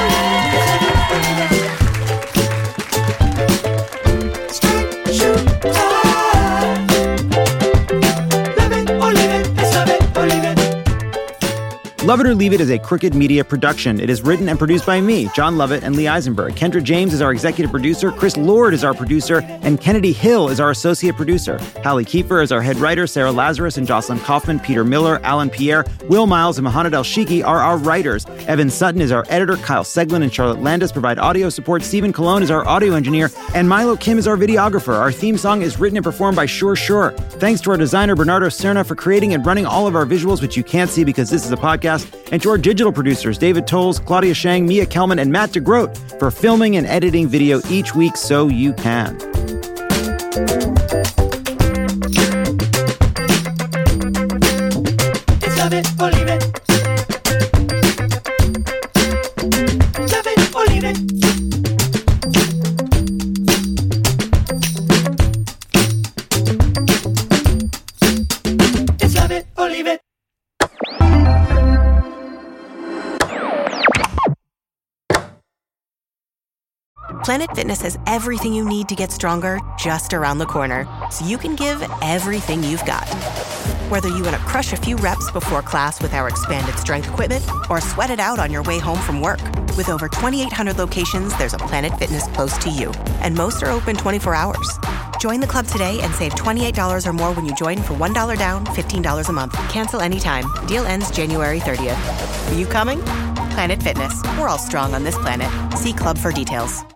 Love It or Leave It is a Crooked Media production. It is written and produced by me, John Lovett, and Lee Eisenberg. Kendra James is our executive producer, Chris Lord is our producer, and Kennedy Hill is our associate producer. Hallie Kiefer is our head writer, Sarah Lazarus and Jocelyn Kaufman, Peter Miller, Alan Pierre, Will Miles, and Mohamed El-Shiki are our writers. Evan Sutton is our editor, Kyle Seglin and Charlotte Landis provide audio support, Stephen Colon is our audio engineer, and Milo Kim is our videographer. Our theme song is written and performed by Sure Sure. Thanks to our designer, Bernardo Serna, for creating and running all of our visuals, which you can't see because this is a podcast, and to our digital producers, David Tolles, Claudia Shang, Mia Kelman, and Matt DeGroat, for filming and editing video each week so you can. It's Love It or Leave It. Love it or leave it. It's Love It or Leave It. Planet Fitness has everything you need to get stronger just around the corner, so you can give everything you've got. Whether you want to crush a few reps before class with our expanded strength equipment or sweat it out on your way home from work. With over 2,800 locations, there's a Planet Fitness close to you, and most are open 24 hours. Join the club today and save $28 or more when you join for $1 down, $15 a month. Cancel anytime. Deal ends January 30th. Are you coming? Planet Fitness. We're all strong on this planet. See club for details.